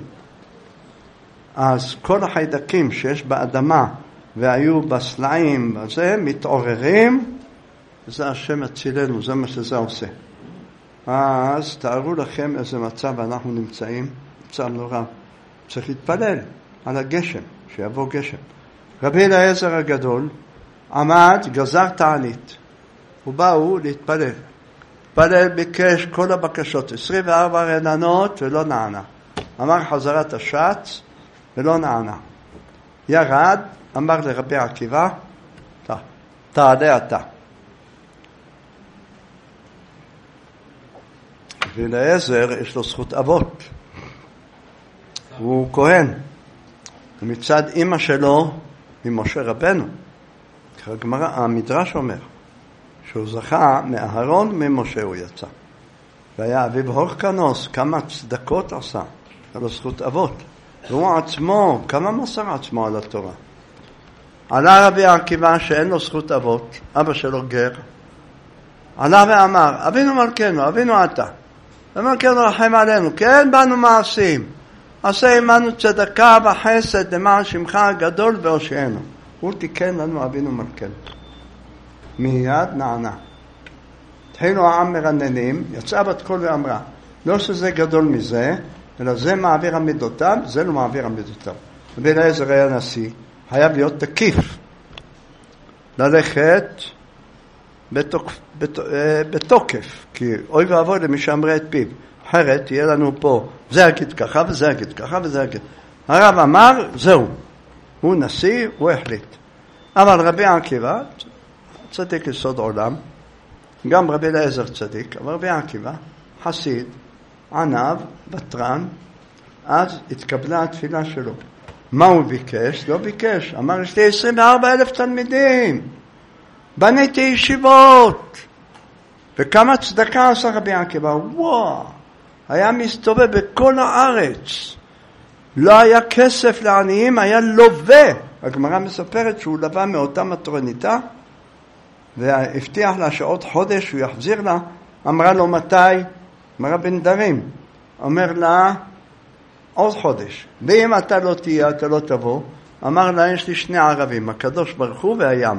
אז כל החיידקים שיש באדמה והיו בסלעים וזה, מתעוררים, זה השם הצילנו, זה מה שזה עושה. אז תארו לכם איזה מצב אנחנו נמצאים, מצב נורא. צריך להתפלל על הגשם, שיבוא גשם. רבי אליעזר הגדול עמד, גזר תענית. ובאו להתפלל. התפלל, ביקש כל הבקשות, עשרים וארבע רעננות ולא נענה. אמר חזרת השץ ולא נענה. ירד, אמר לרבי עקיבא, תעלה אתה. ואליעזר יש לו זכות אבות. הוא כהן. ומצד אמא שלו, ממשה רבנו. הגמרא, המדרש אומר, שהוא זכה מאהרון ממשה הוא יצא. והיה אביב הורקנוס, כמה צדקות עשה. היה לו זכות אבות. והוא עצמו, כמה מסר עצמו על התורה. עלה רבי עקיבא שאין לו זכות אבות, אבא שלו גר. עלה ואמר, אבינו מלכנו, אבינו אתה. ומלכנו רחם עלינו, כן באנו מעשים. עשה עמנו צדקה וחסד למען שמך הגדול והושיענו. הוא תיקן לנו אבינו מלכנו. מיד נענה. התחילו העם מרננים, יצאה בת קול ואמרה, לא שזה גדול מזה, אלא זה מעביר עמידותיו, זה לא מעביר עמידותיו. רבי אליעזר היה נשיא, חייב להיות תקיף. ללכת בתוקף, בתוקף, כי אוי ואבוי למי שאמרה את פיו. אחרת יהיה לנו פה, זה יגיד ככה וזה יגיד ככה וזה יגיד. הרב אמר, זהו. הוא נשיא, הוא החליט. אבל רבי עקיבא, צדיק יסוד עולם, גם רבי אליעזר צדיק, אבל רבי עקיבא, חסיד, ענב, בטרן, אז התקבלה התפילה שלו. מה הוא ביקש? לא ביקש. אמר, יש לי עשרים וארבעה אלף תלמידים. בניתי ישיבות. וכמה צדקה עשה רבי עקיבא? וואו. היה מסתובב בכל הארץ. לא היה כסף לעניים, היה לווה. הגמרא מספרת שהוא לווה מאותה מטרוניתה, והבטיח לה שעוד חודש הוא יחזיר לה. אמרה לו מתי? אמרה בן דרים. אומר לה, עוד חודש. ואם אתה לא תהיה, אתה לא תבוא, אמר לה, יש לי שני ערבים, הקדוש ברוך הוא והים.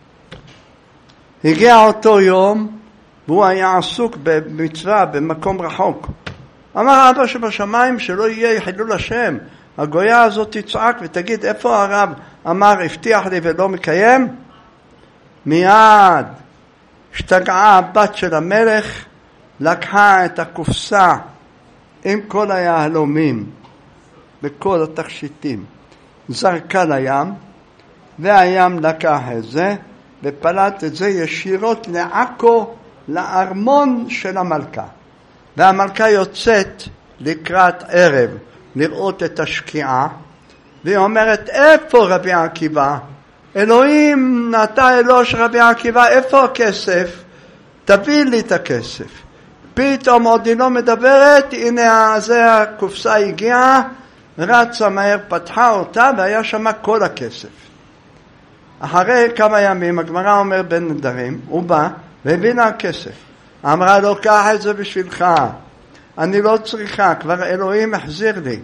הגיע אותו יום, והוא היה עסוק במצווה, במקום רחוק. אמר אבא שבשמיים שלא יהיה חילול השם. הגויה הזאת תצעק ותגיד, איפה הרב? אמר, הבטיח לי ולא מקיים. מיד השתגעה הבת של המלך, לקחה את הקופסה עם כל היהלומים וכל התכשיטים, זרקה לים, והים לקח את זה ופלט את זה ישירות לעכו, לארמון של המלכה. והמלכה יוצאת לקראת ערב לראות את השקיעה, והיא אומרת, איפה רבי עקיבא? אלוהים נטע אלוש רבי עקיבא, איפה הכסף? תביא לי את הכסף. פתאום עוד היא לא מדברת, הנה זה הקופסה הגיעה, רצה מהר, פתחה אותה והיה שם כל הכסף. אחרי כמה ימים, הגמרא אומר בן נדרים, הוא בא והביא לה הכסף. אמרה לו, קח את זה בשבילך, אני לא צריכה, כבר אלוהים החזיר לי.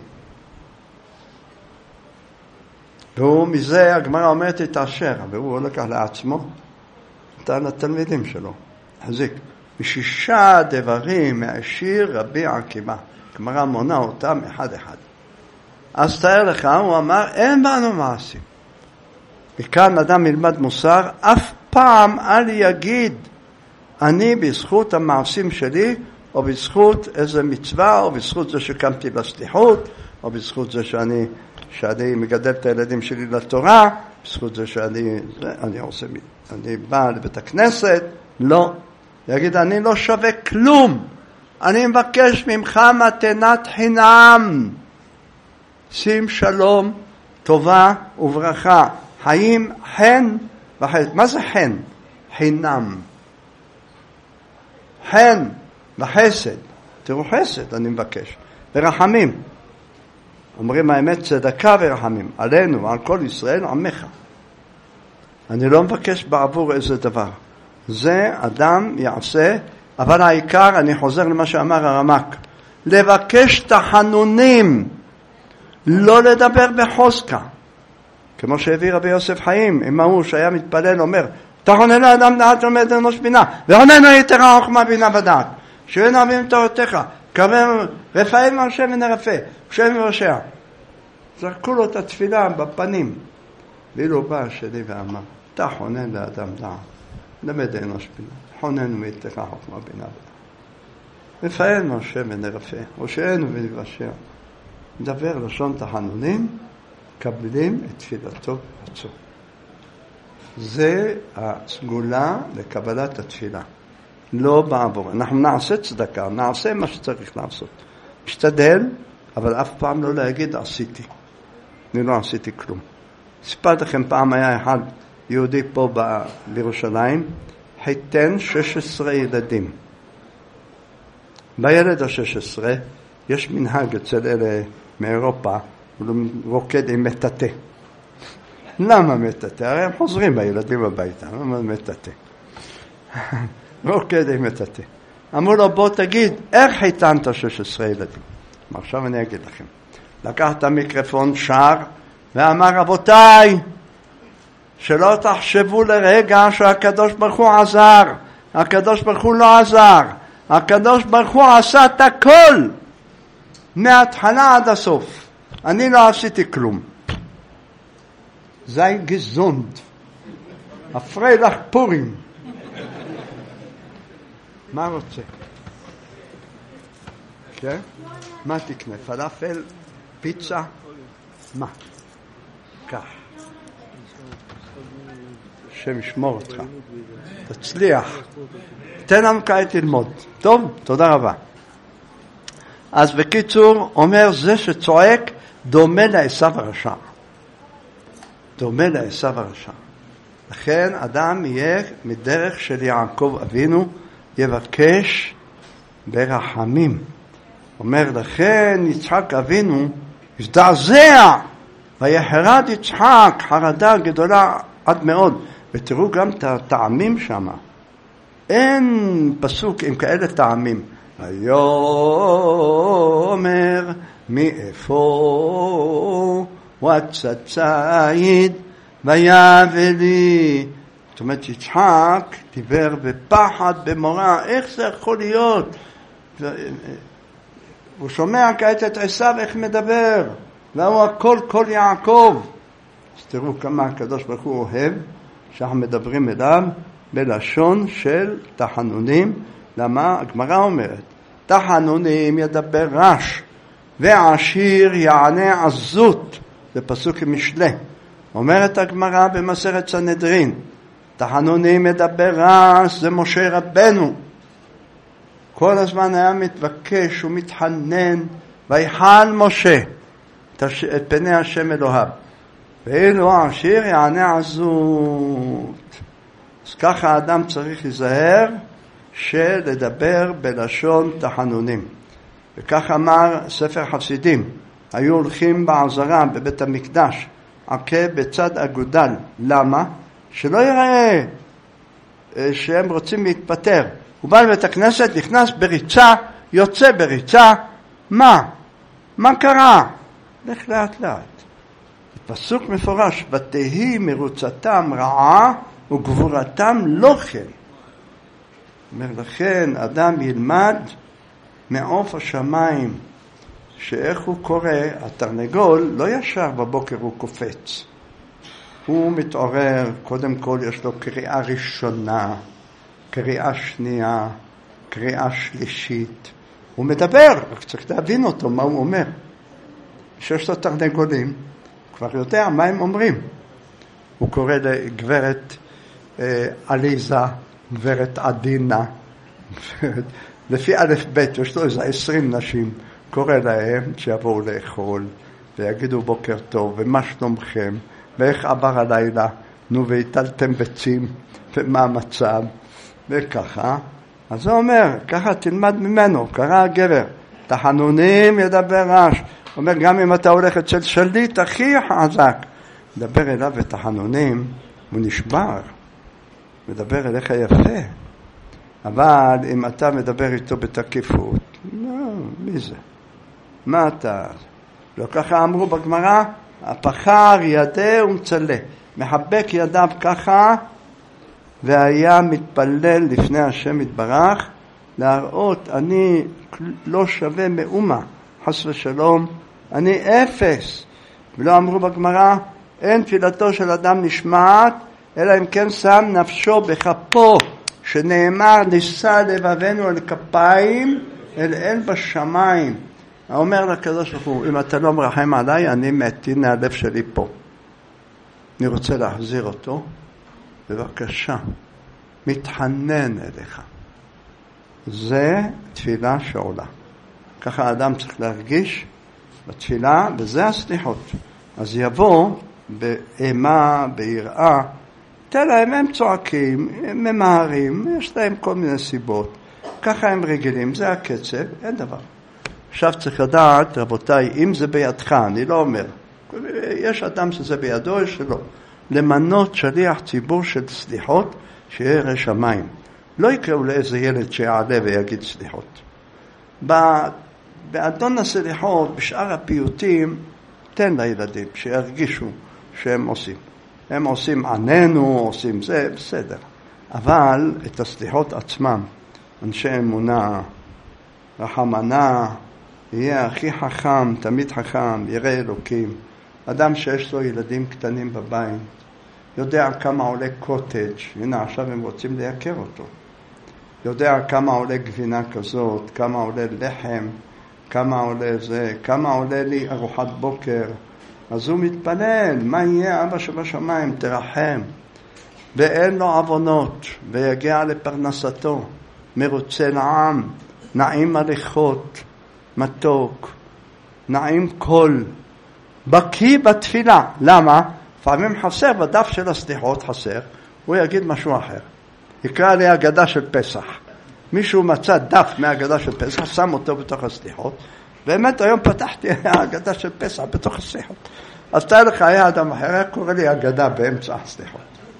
והוא מזה, הגמרא אומרת, התעשר, והוא לקח לעצמו, נתן לתלמידים שלו, החזיק. משישה דברים מהשיר רבי עקיבא, הגמרא מונה אותם אחד אחד. אז תאר לך, הוא אמר, אין בנו מעשים. וכאן אדם ילמד מוסר, אף פעם אל יגיד, אני בזכות המעשים שלי, או בזכות איזה מצווה, או בזכות זה שקמתי לסליחות, או בזכות זה שאני, שאני מגדל את הילדים שלי לתורה, בזכות זה שאני זה, אני עושה, אני בא לבית הכנסת, לא. יגיד, אני לא שווה כלום, אני מבקש ממך מתנת חינם, שים שלום, טובה וברכה, חיים חן וחסד. מה זה חן? חינם. חן וחסד. תראו חסד אני מבקש. ורחמים. אומרים האמת צדקה ורחמים. עלינו ועל כל ישראל עמך. אני לא מבקש בעבור איזה דבר. זה אדם יעשה, אבל העיקר, אני חוזר למה שאמר הרמק, לבקש תחנונים, לא לדבר בחוזקה. כמו שהביא רבי יוסף חיים, עם ההוא שהיה מתפלל, אומר, תחונן לאדם דעת לומד אנוש בינה, ועוננו יתרה חוכמה בינה ודעת, שאין אוהבים תורתך, קרב רפאל מרשה ונרפא, שם ורשע. זרקו לו את התפילה בפנים, ואילו בא השני ואמר, תחונן לאדם דעת, למד אנוש בינה, חוננו ויתרה חוכמה בינה ודעת. רפאל מרשה ונרפא, ראשנו ונבשע. מדבר לשון תחנונים, קבלים את תפילתו רצו. זה הסגולה לקבלת התפילה. לא בעבור. אנחנו נעשה צדקה, נעשה מה שצריך לעשות. משתדל, אבל אף פעם לא להגיד עשיתי. אני לא עשיתי כלום. סיפרתי לכם פעם היה אחד יהודי פה בירושלים, חיתן שש עשרה ילדים. בילד ה-שש עשרה יש מנהג אצל אלה מאירופה, הוא רוקד עם מטאטה. למה מטאטה? הרי הם חוזרים בילדים הביתה, למה מטאטה? רוקד עם מטאטה. אמרו לו, בוא תגיד, איך חיתנת שש עשרה ילדים? עכשיו אני אגיד לכם. לקח את המיקרופון, שר, ואמר, רבותיי, שלא תחשבו לרגע שהקדוש ברוך הוא עזר. הקדוש ברוך הוא לא עזר. הקדוש ברוך הוא עשה את הכל. מההתחלה עד הסוף. אני לא עשיתי כלום. זי גזונד. הפרילך פורים. מה רוצה? כן? מה תקנה? פלאפל? פיצה? מה? כך. השם ישמור אותך. תצליח. תן לנו כעת ללמוד. טוב? תודה רבה. אז בקיצור, אומר זה שצועק דומה לעשו הרשע. דומה לעשו הרשע. לכן אדם יהיה מדרך של יעקב אבינו, יבקש ברחמים. אומר לכן יצחק אבינו הזדעזע, ויחרד יצחק חרדה גדולה עד מאוד. ותראו גם את הטעמים שם. אין פסוק עם כאלה טעמים. ויאמר מאיפה וצציד ויבלי. זאת אומרת, יצחק דיבר בפחד, במורא, איך זה יכול להיות? הוא שומע כעת את עשיו איך מדבר, והוא הכל כל יעקב. אז תראו כמה הקדוש ברוך הוא אוהב שאנחנו מדברים אליו בלשון של תחנונים. למה? הגמרא אומרת, תחנונים ידבר רש, ועשיר יענה עזות. זה פסוק משלי. אומרת הגמרא במסכת סנהדרין, תחנונים ידבר רש, זה משה רבנו. כל הזמן היה מתבקש ומתחנן, ויחל משה את פני השם אלוהיו, ואילו העשיר יענה עזות. אז ככה האדם צריך להיזהר שלדבר בלשון תחנונים. וכך אמר ספר חסידים, היו הולכים בעזרה בבית המקדש עקה בצד אגודל. למה? שלא יראה שהם רוצים להתפטר. הוא בא לבית הכנסת, נכנס בריצה, יוצא בריצה. מה? מה קרה? לך לאט לאט. פסוק מפורש, ותהי מרוצתם רעה וגבורתם לא כן. אומר לכן, אדם ילמד מעוף השמיים, שאיך הוא קורא, התרנגול לא ישר בבוקר הוא קופץ. הוא מתעורר, קודם כל יש לו קריאה ראשונה, קריאה שנייה, קריאה שלישית. הוא מדבר, רק צריך להבין אותו, מה הוא אומר. שיש לו תרנגולים, כבר יודע מה הם אומרים. הוא קורא לגברת אה, עליזה, גברת עדינה, לפי א' ב', יש לו איזה עשרים נשים, קורא להם שיבואו לאכול, ויגידו בוקר טוב, ומה שלומכם, ואיך עבר הלילה, נו והטלתם ביצים, ומה המצב, וככה. אז הוא אומר, ככה תלמד ממנו, קרא הגבר, תחנונים ידבר רש. הוא אומר, גם אם אתה הולך אצל שליט הכי חזק, מדבר אליו בתחנונים, הוא נשבר, מדבר אליך יפה. אבל אם אתה מדבר איתו בתקיפות, לא, מי זה? מה אתה? לא ככה אמרו בגמרא, הפחר ידה ומצלה, מחבק ידיו ככה, והיה מתפלל לפני השם יתברך, להראות, אני לא שווה מאומה, חס ושלום, אני אפס. ולא אמרו בגמרא, אין תפילתו של אדם נשמעת, אלא אם כן שם נפשו בכפו, שנאמר נישא לבבנו אל כפיים, אל אל בשמיים. אומר לקדוש ברוך הוא, אם אתה לא מרחם עליי, אני מת, הנה הלב שלי פה. אני רוצה להחזיר אותו, בבקשה, מתחנן אליך. זה תפילה שעולה. ככה האדם צריך להרגיש בתפילה, וזה הסליחות. אז יבוא באימה, ביראה, תן להם, הם צועקים, הם ממהרים, יש להם כל מיני סיבות. ככה הם רגילים, זה הקצב, אין דבר. עכשיו צריך לדעת, רבותיי, אם זה בידך, אני לא אומר, יש אדם שזה בידו, יש שלא. למנות שליח ציבור של סליחות, שירא שמיים. לא יקראו לאיזה ילד שיעלה ויגיד סליחות. באדון הסליחות, בשאר הפיוטים, תן לילדים שירגישו שהם עושים. הם עושים עננו, עושים זה, בסדר. אבל את הסליחות עצמם, אנשי אמונה, רחמנה, יהיה הכי חכם, תמיד חכם, ירא אלוקים. אדם שיש לו ילדים קטנים בבית, יודע כמה עולה קוטג', הנה עכשיו הם רוצים לייקר אותו. יודע כמה עולה גבינה כזאת, כמה עולה לחם, כמה עולה זה, כמה עולה לי ארוחת בוקר. אז הוא מתפלל, מה יהיה אבא שבשמיים, תרחם. ואין לו עוונות, ויגיע לפרנסתו, מרוצה לעם, נעים הליכות, מתוק, נעים קול, בקי בתפילה. למה? פעמים חסר, בדף של הסליחות חסר, הוא יגיד משהו אחר. יקרא לי אגדה של פסח. מישהו מצא דף מהאגדה של פסח, שם אותו בתוך הסליחות, באמת היום פתחתי האגדה של פסח בתוך הסליחות. אז תהיה לך, היה אדם אחר, היה קורא לי אגדה באמצע הסליחות.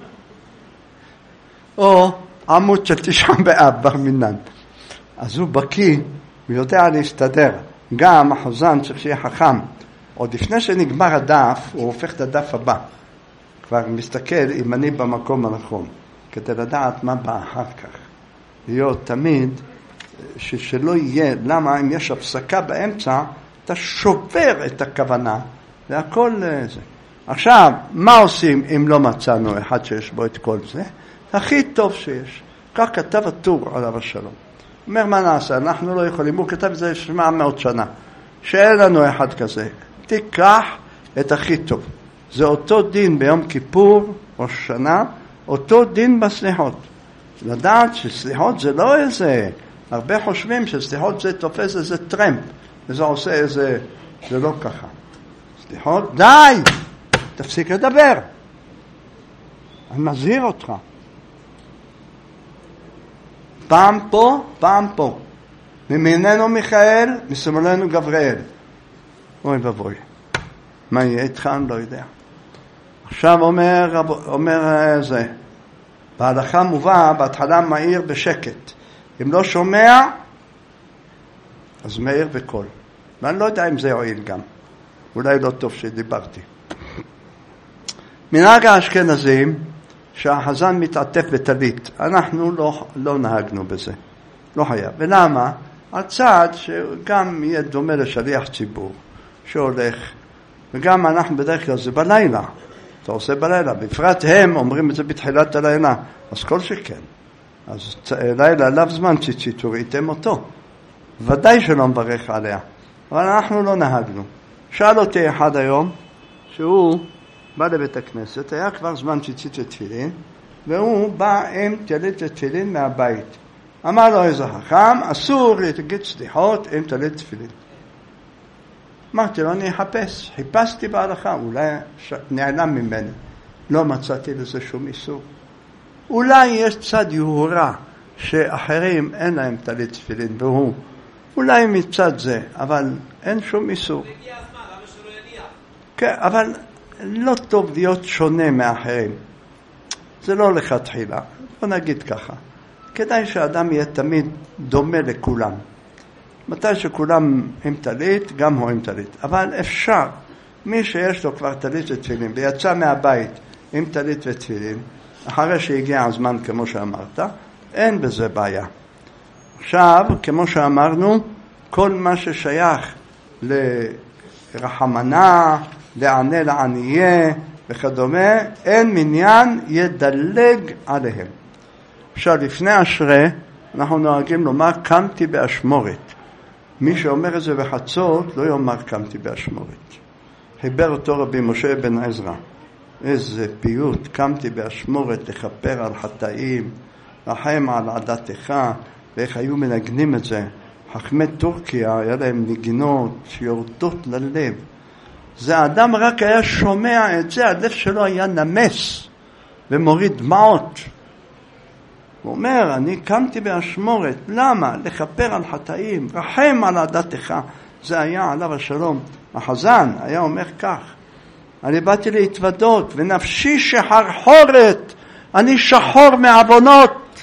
או עמוד של תשעה באב, בר מינן. אז הוא בקי, הוא יודע להסתדר. גם החזן צריך שיהיה חכם. עוד לפני שנגמר הדף, הוא הופך את הדף הבא. כבר מסתכל אם אני במקום הנכון, כדי לדעת מה בא אחר כך. להיות תמיד, שלא יהיה, למה אם יש הפסקה באמצע, אתה שובר את הכוונה, והכל זה. עכשיו, מה עושים אם לא מצאנו אחד שיש בו את כל זה? הכי טוב שיש. כך כתב הטור עליו השלום. אומר מה נעשה, אנחנו לא יכולים, הוא כתב את זה שמונה מאות שנה, שאין לנו אחד כזה. תיקח את הכי טוב. זה אותו דין ביום כיפור או שנה, אותו דין בסליחות. לדעת שסליחות זה לא איזה, הרבה חושבים שסליחות זה תופס איזה טרמפ, וזה עושה איזה, זה לא ככה. סליחות, די! תפסיק לדבר. אני מזהיר אותך. פעם פה, פעם פה. ממיננו מיכאל, משמאלנו גבריאל. אוי ובוי. מה יהיה איתך? אני לא יודע. עכשיו אומר, אומר זה, בהלכה מובא, בהתחלה מהיר בשקט. אם לא שומע, אז מהיר בקול. ואני לא יודע אם זה יועיל גם. אולי לא טוב שדיברתי. מנהג האשכנזים, שהחזן מתעטף בטלית, אנחנו לא, לא נהגנו בזה. לא היה. ולמה? הצעד שגם יהיה דומה לשליח ציבור, שהולך, וגם אנחנו בדרך כלל זה בלילה. אתה עושה בלילה, בפרט הם אומרים את זה בתחילת הלילה, אז כל שכן. אז לילה עליו זמן ציצית, וראיתם אותו. ודאי שלא מברך עליה. אבל אנחנו לא נהגנו. שאל אותי אחד היום, שהוא בא לבית הכנסת, היה כבר זמן ציצית ותפילין, והוא בא עם טלית ותפילין מהבית. אמר לו איזה חכם, אסור להגיד סליחות עם טלית תפילין. אמרתי לו, אני אחפש. חיפשתי בהלכה, אולי נעלם ממני. לא מצאתי לזה שום איסור. אולי יש צד יהורה, שאחרים אין להם טלית תפילין, והוא, אולי מצד זה, אבל אין שום איסור. הגיע הזמן, למה שלא יניח? כן, אבל לא טוב להיות שונה מאחרים. זה לא לכתחילה. בוא נגיד ככה. כדאי שהאדם יהיה תמיד דומה לכולם. מתי שכולם עם טלית, גם הוא עם טלית. אבל אפשר, מי שיש לו כבר טלית ותפילין, ויצא מהבית עם טלית ותפילין, אחרי שהגיע הזמן כמו שאמרת, אין בזה בעיה. עכשיו, כמו שאמרנו, כל מה ששייך לרחמנה, לענה לענייה וכדומה, אין מניין ידלג עליהם. עכשיו, לפני אשרה, אנחנו נוהגים לומר, קמתי באשמורת. מי שאומר את זה בחצות, לא יאמר קמתי באשמורת. חיבר אותו רבי משה בן עזרא. איזה פיוט, קמתי באשמורת לכפר על חטאים, רחם על עדתך, ואיך היו מנגנים את זה. חכמי טורקיה, היה להם נגינות שיורדות ללב. זה האדם רק היה שומע את זה, הלב שלו היה נמס ומוריד דמעות. הוא אומר, אני קמתי באשמורת, למה? לכפר על חטאים, רחם על עדתך. זה היה עליו השלום. החזן היה אומר כך, אני באתי להתוודות, ונפשי שחרחורת, אני שחור מעוונות.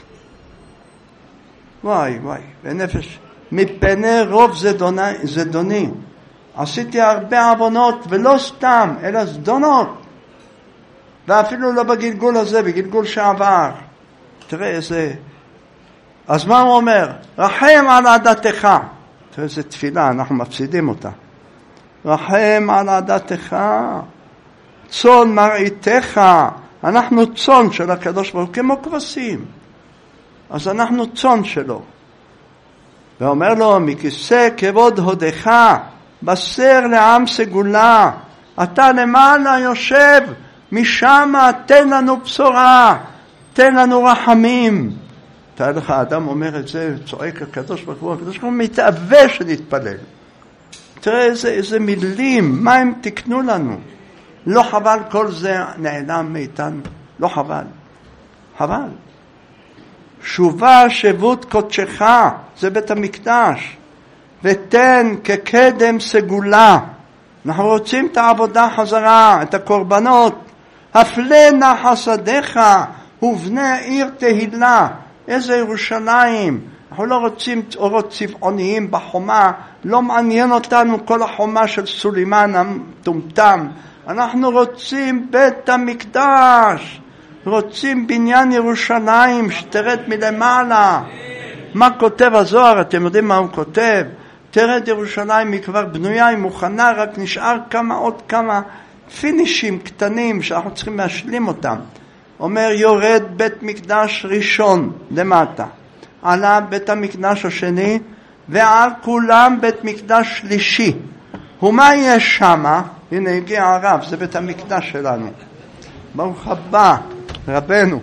וואי וואי, ונפש, מפני רוב זדוני, זדוני, עשיתי הרבה עוונות, ולא סתם, אלא זדונות. ואפילו לא בגלגול הזה, בגלגול שעבר. תראה איזה, אז מה הוא אומר? רחם על עדתך. תראה איזה תפילה, אנחנו מפסידים אותה. רחם על עדתך, צאן מראיתך. אנחנו צאן של הקדוש ברוך הוא, כמו כבשים. אז אנחנו צאן שלו. ואומר לו, מכיסא כבוד הודך, בשר לעם סגולה, אתה למעלה יושב, משם תן לנו בשורה, תן לנו רחמים. תראה לך, האדם אומר את זה, צועק הקדוש ברוך הוא, הקדוש ברוך הוא מתאווה שנתפלל. תראה איזה, איזה מילים, מה הם תקנו לנו? לא חבל כל זה נעלם מאיתנו, לא חבל. חבל. שובה שבות קודשך, זה בית המקדש, ותן כקדם סגולה. אנחנו רוצים את העבודה חזרה, את הקורבנות. הפלא נא חסדיך ובני עיר תהילה. איזה ירושלים, אנחנו לא רוצים אורות צבעוניים בחומה, לא מעניין אותנו כל החומה של סולימן המטומטם. אנחנו רוצים בית המקדש, רוצים בניין ירושלים שתרד מלמעלה. מה כותב הזוהר? אתם יודעים מה הוא כותב? תרד ירושלים, היא כבר בנויה, היא מוכנה, רק נשאר כמה עוד כמה פינישים קטנים שאנחנו צריכים להשלים אותם. אומר יורד בית מקדש ראשון למטה, עלה בית המקדש השני, ועל כולם בית מקדש שלישי. ומה יש שמה? הנה הגיע הרב, זה בית המקדש שלנו. ברוך הבא רבנו.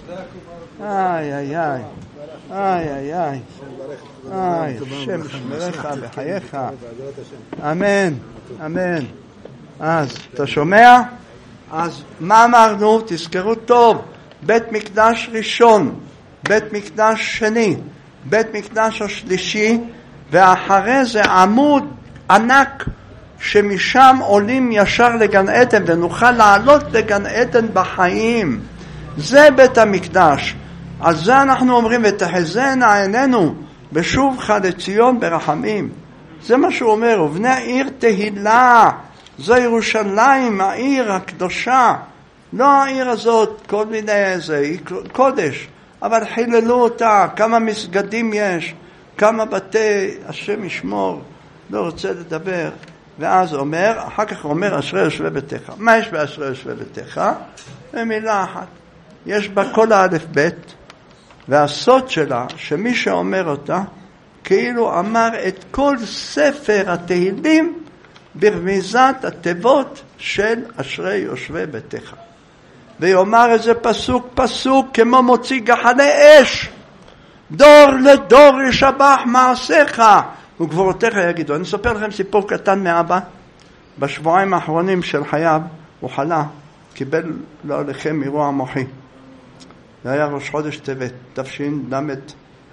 איי איי איי איי איי איי איי, השם ישמרך בחייך. אמן אמן. אז אתה שומע? אז מה אמרנו? תזכרו טוב, בית מקדש ראשון, בית מקדש שני, בית מקדש השלישי, ואחרי זה עמוד ענק שמשם עולים ישר לגן עדן ונוכל לעלות לגן עדן בחיים. זה בית המקדש. על זה אנחנו אומרים ותחזינה עינינו בשובך לציון ברחמים. זה מה שהוא אומר, ובני עיר תהילה, זו ירושלים, העיר הקדושה. לא העיר הזאת כל מיני איזה, היא קודש, אבל חיללו אותה. כמה מסגדים יש, כמה בתי, השם ישמור, לא רוצה לדבר. ואז אומר, אחר כך אומר אשרי יושבי ביתך. מה יש באשרי יושבי ביתך? במילה אחת, יש בה כל האלף בית, והסוד שלה שמי שאומר אותה כאילו אמר את כל ספר התהילים ברמיזת התיבות של אשרי יושבי ביתך. ויאמר איזה פסוק פסוק כמו מוציא גחלי אש, דור לדור ישבח מעשיך וגבורותיך יגידו. אני אספר לכם סיפור קטן מאבא. בשבועיים האחרונים של חייו הוא חלה, קיבל לא לכם אירוע מוחי. זה היה ראש חודש טבת, תשל"ה,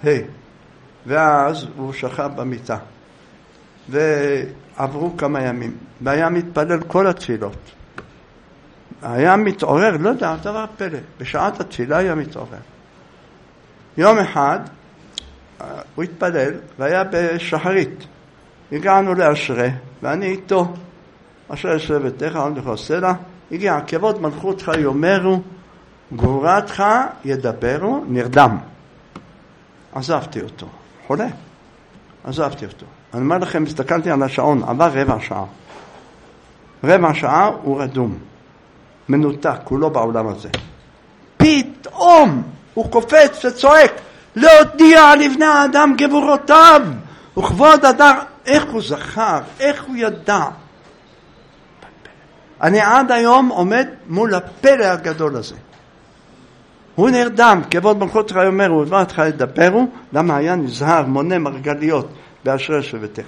ואז הוא שכב במיטה, ועברו כמה ימים, והיה מתפלל כל התפילות, היה מתעורר, לא יודע, דבר פלא, בשעת התפילה היה מתעורר. יום אחד הוא התפלל, והיה בשחרית, הגענו לאשרי, ואני איתו, אשרי יושבי ביתך, עוד לך עושה לה, הגיע, כבוד מלכותך יאמרו, גבורתך ידברו, נרדם. עזבתי אותו, חולה, עזבתי אותו. אני אומר לכם, הסתכלתי על השעון, עבר רבע שעה. רבע שעה הוא רדום, מנותק, כולו בעולם הזה. פתאום הוא קופץ וצועק, להודיע לבני האדם גבורותיו, וכבוד אדם, איך הוא זכר, איך הוא ידע. אני עד היום עומד מול הפלא הגדול הזה. הוא נרדם, כבוד מלכותך אומר, ודברך ידברו, למה היה נזהר, מונה מרגליות, באשרי יושבי ביתך.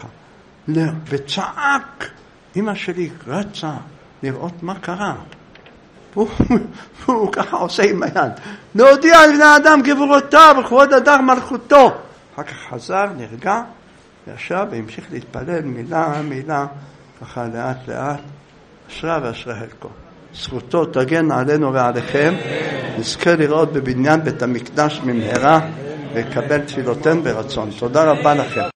וצעק, אמא שלי רצה לראות מה קרה. הוא, הוא ככה עושה עם היד. להודיע לבני האדם גבורותיו, וכבוד אדם מלכותו. אחר כך חזר, נרגע, ישב והמשיך להתפלל מילה מילה, ככה לאט לאט, אשרה ואשרי חלקו. זכותו תגן עלינו ועליכם, נזכה לראות בבניין בית המקדש ממהרה, וקבל תפילותינו ברצון. תודה רבה לכם.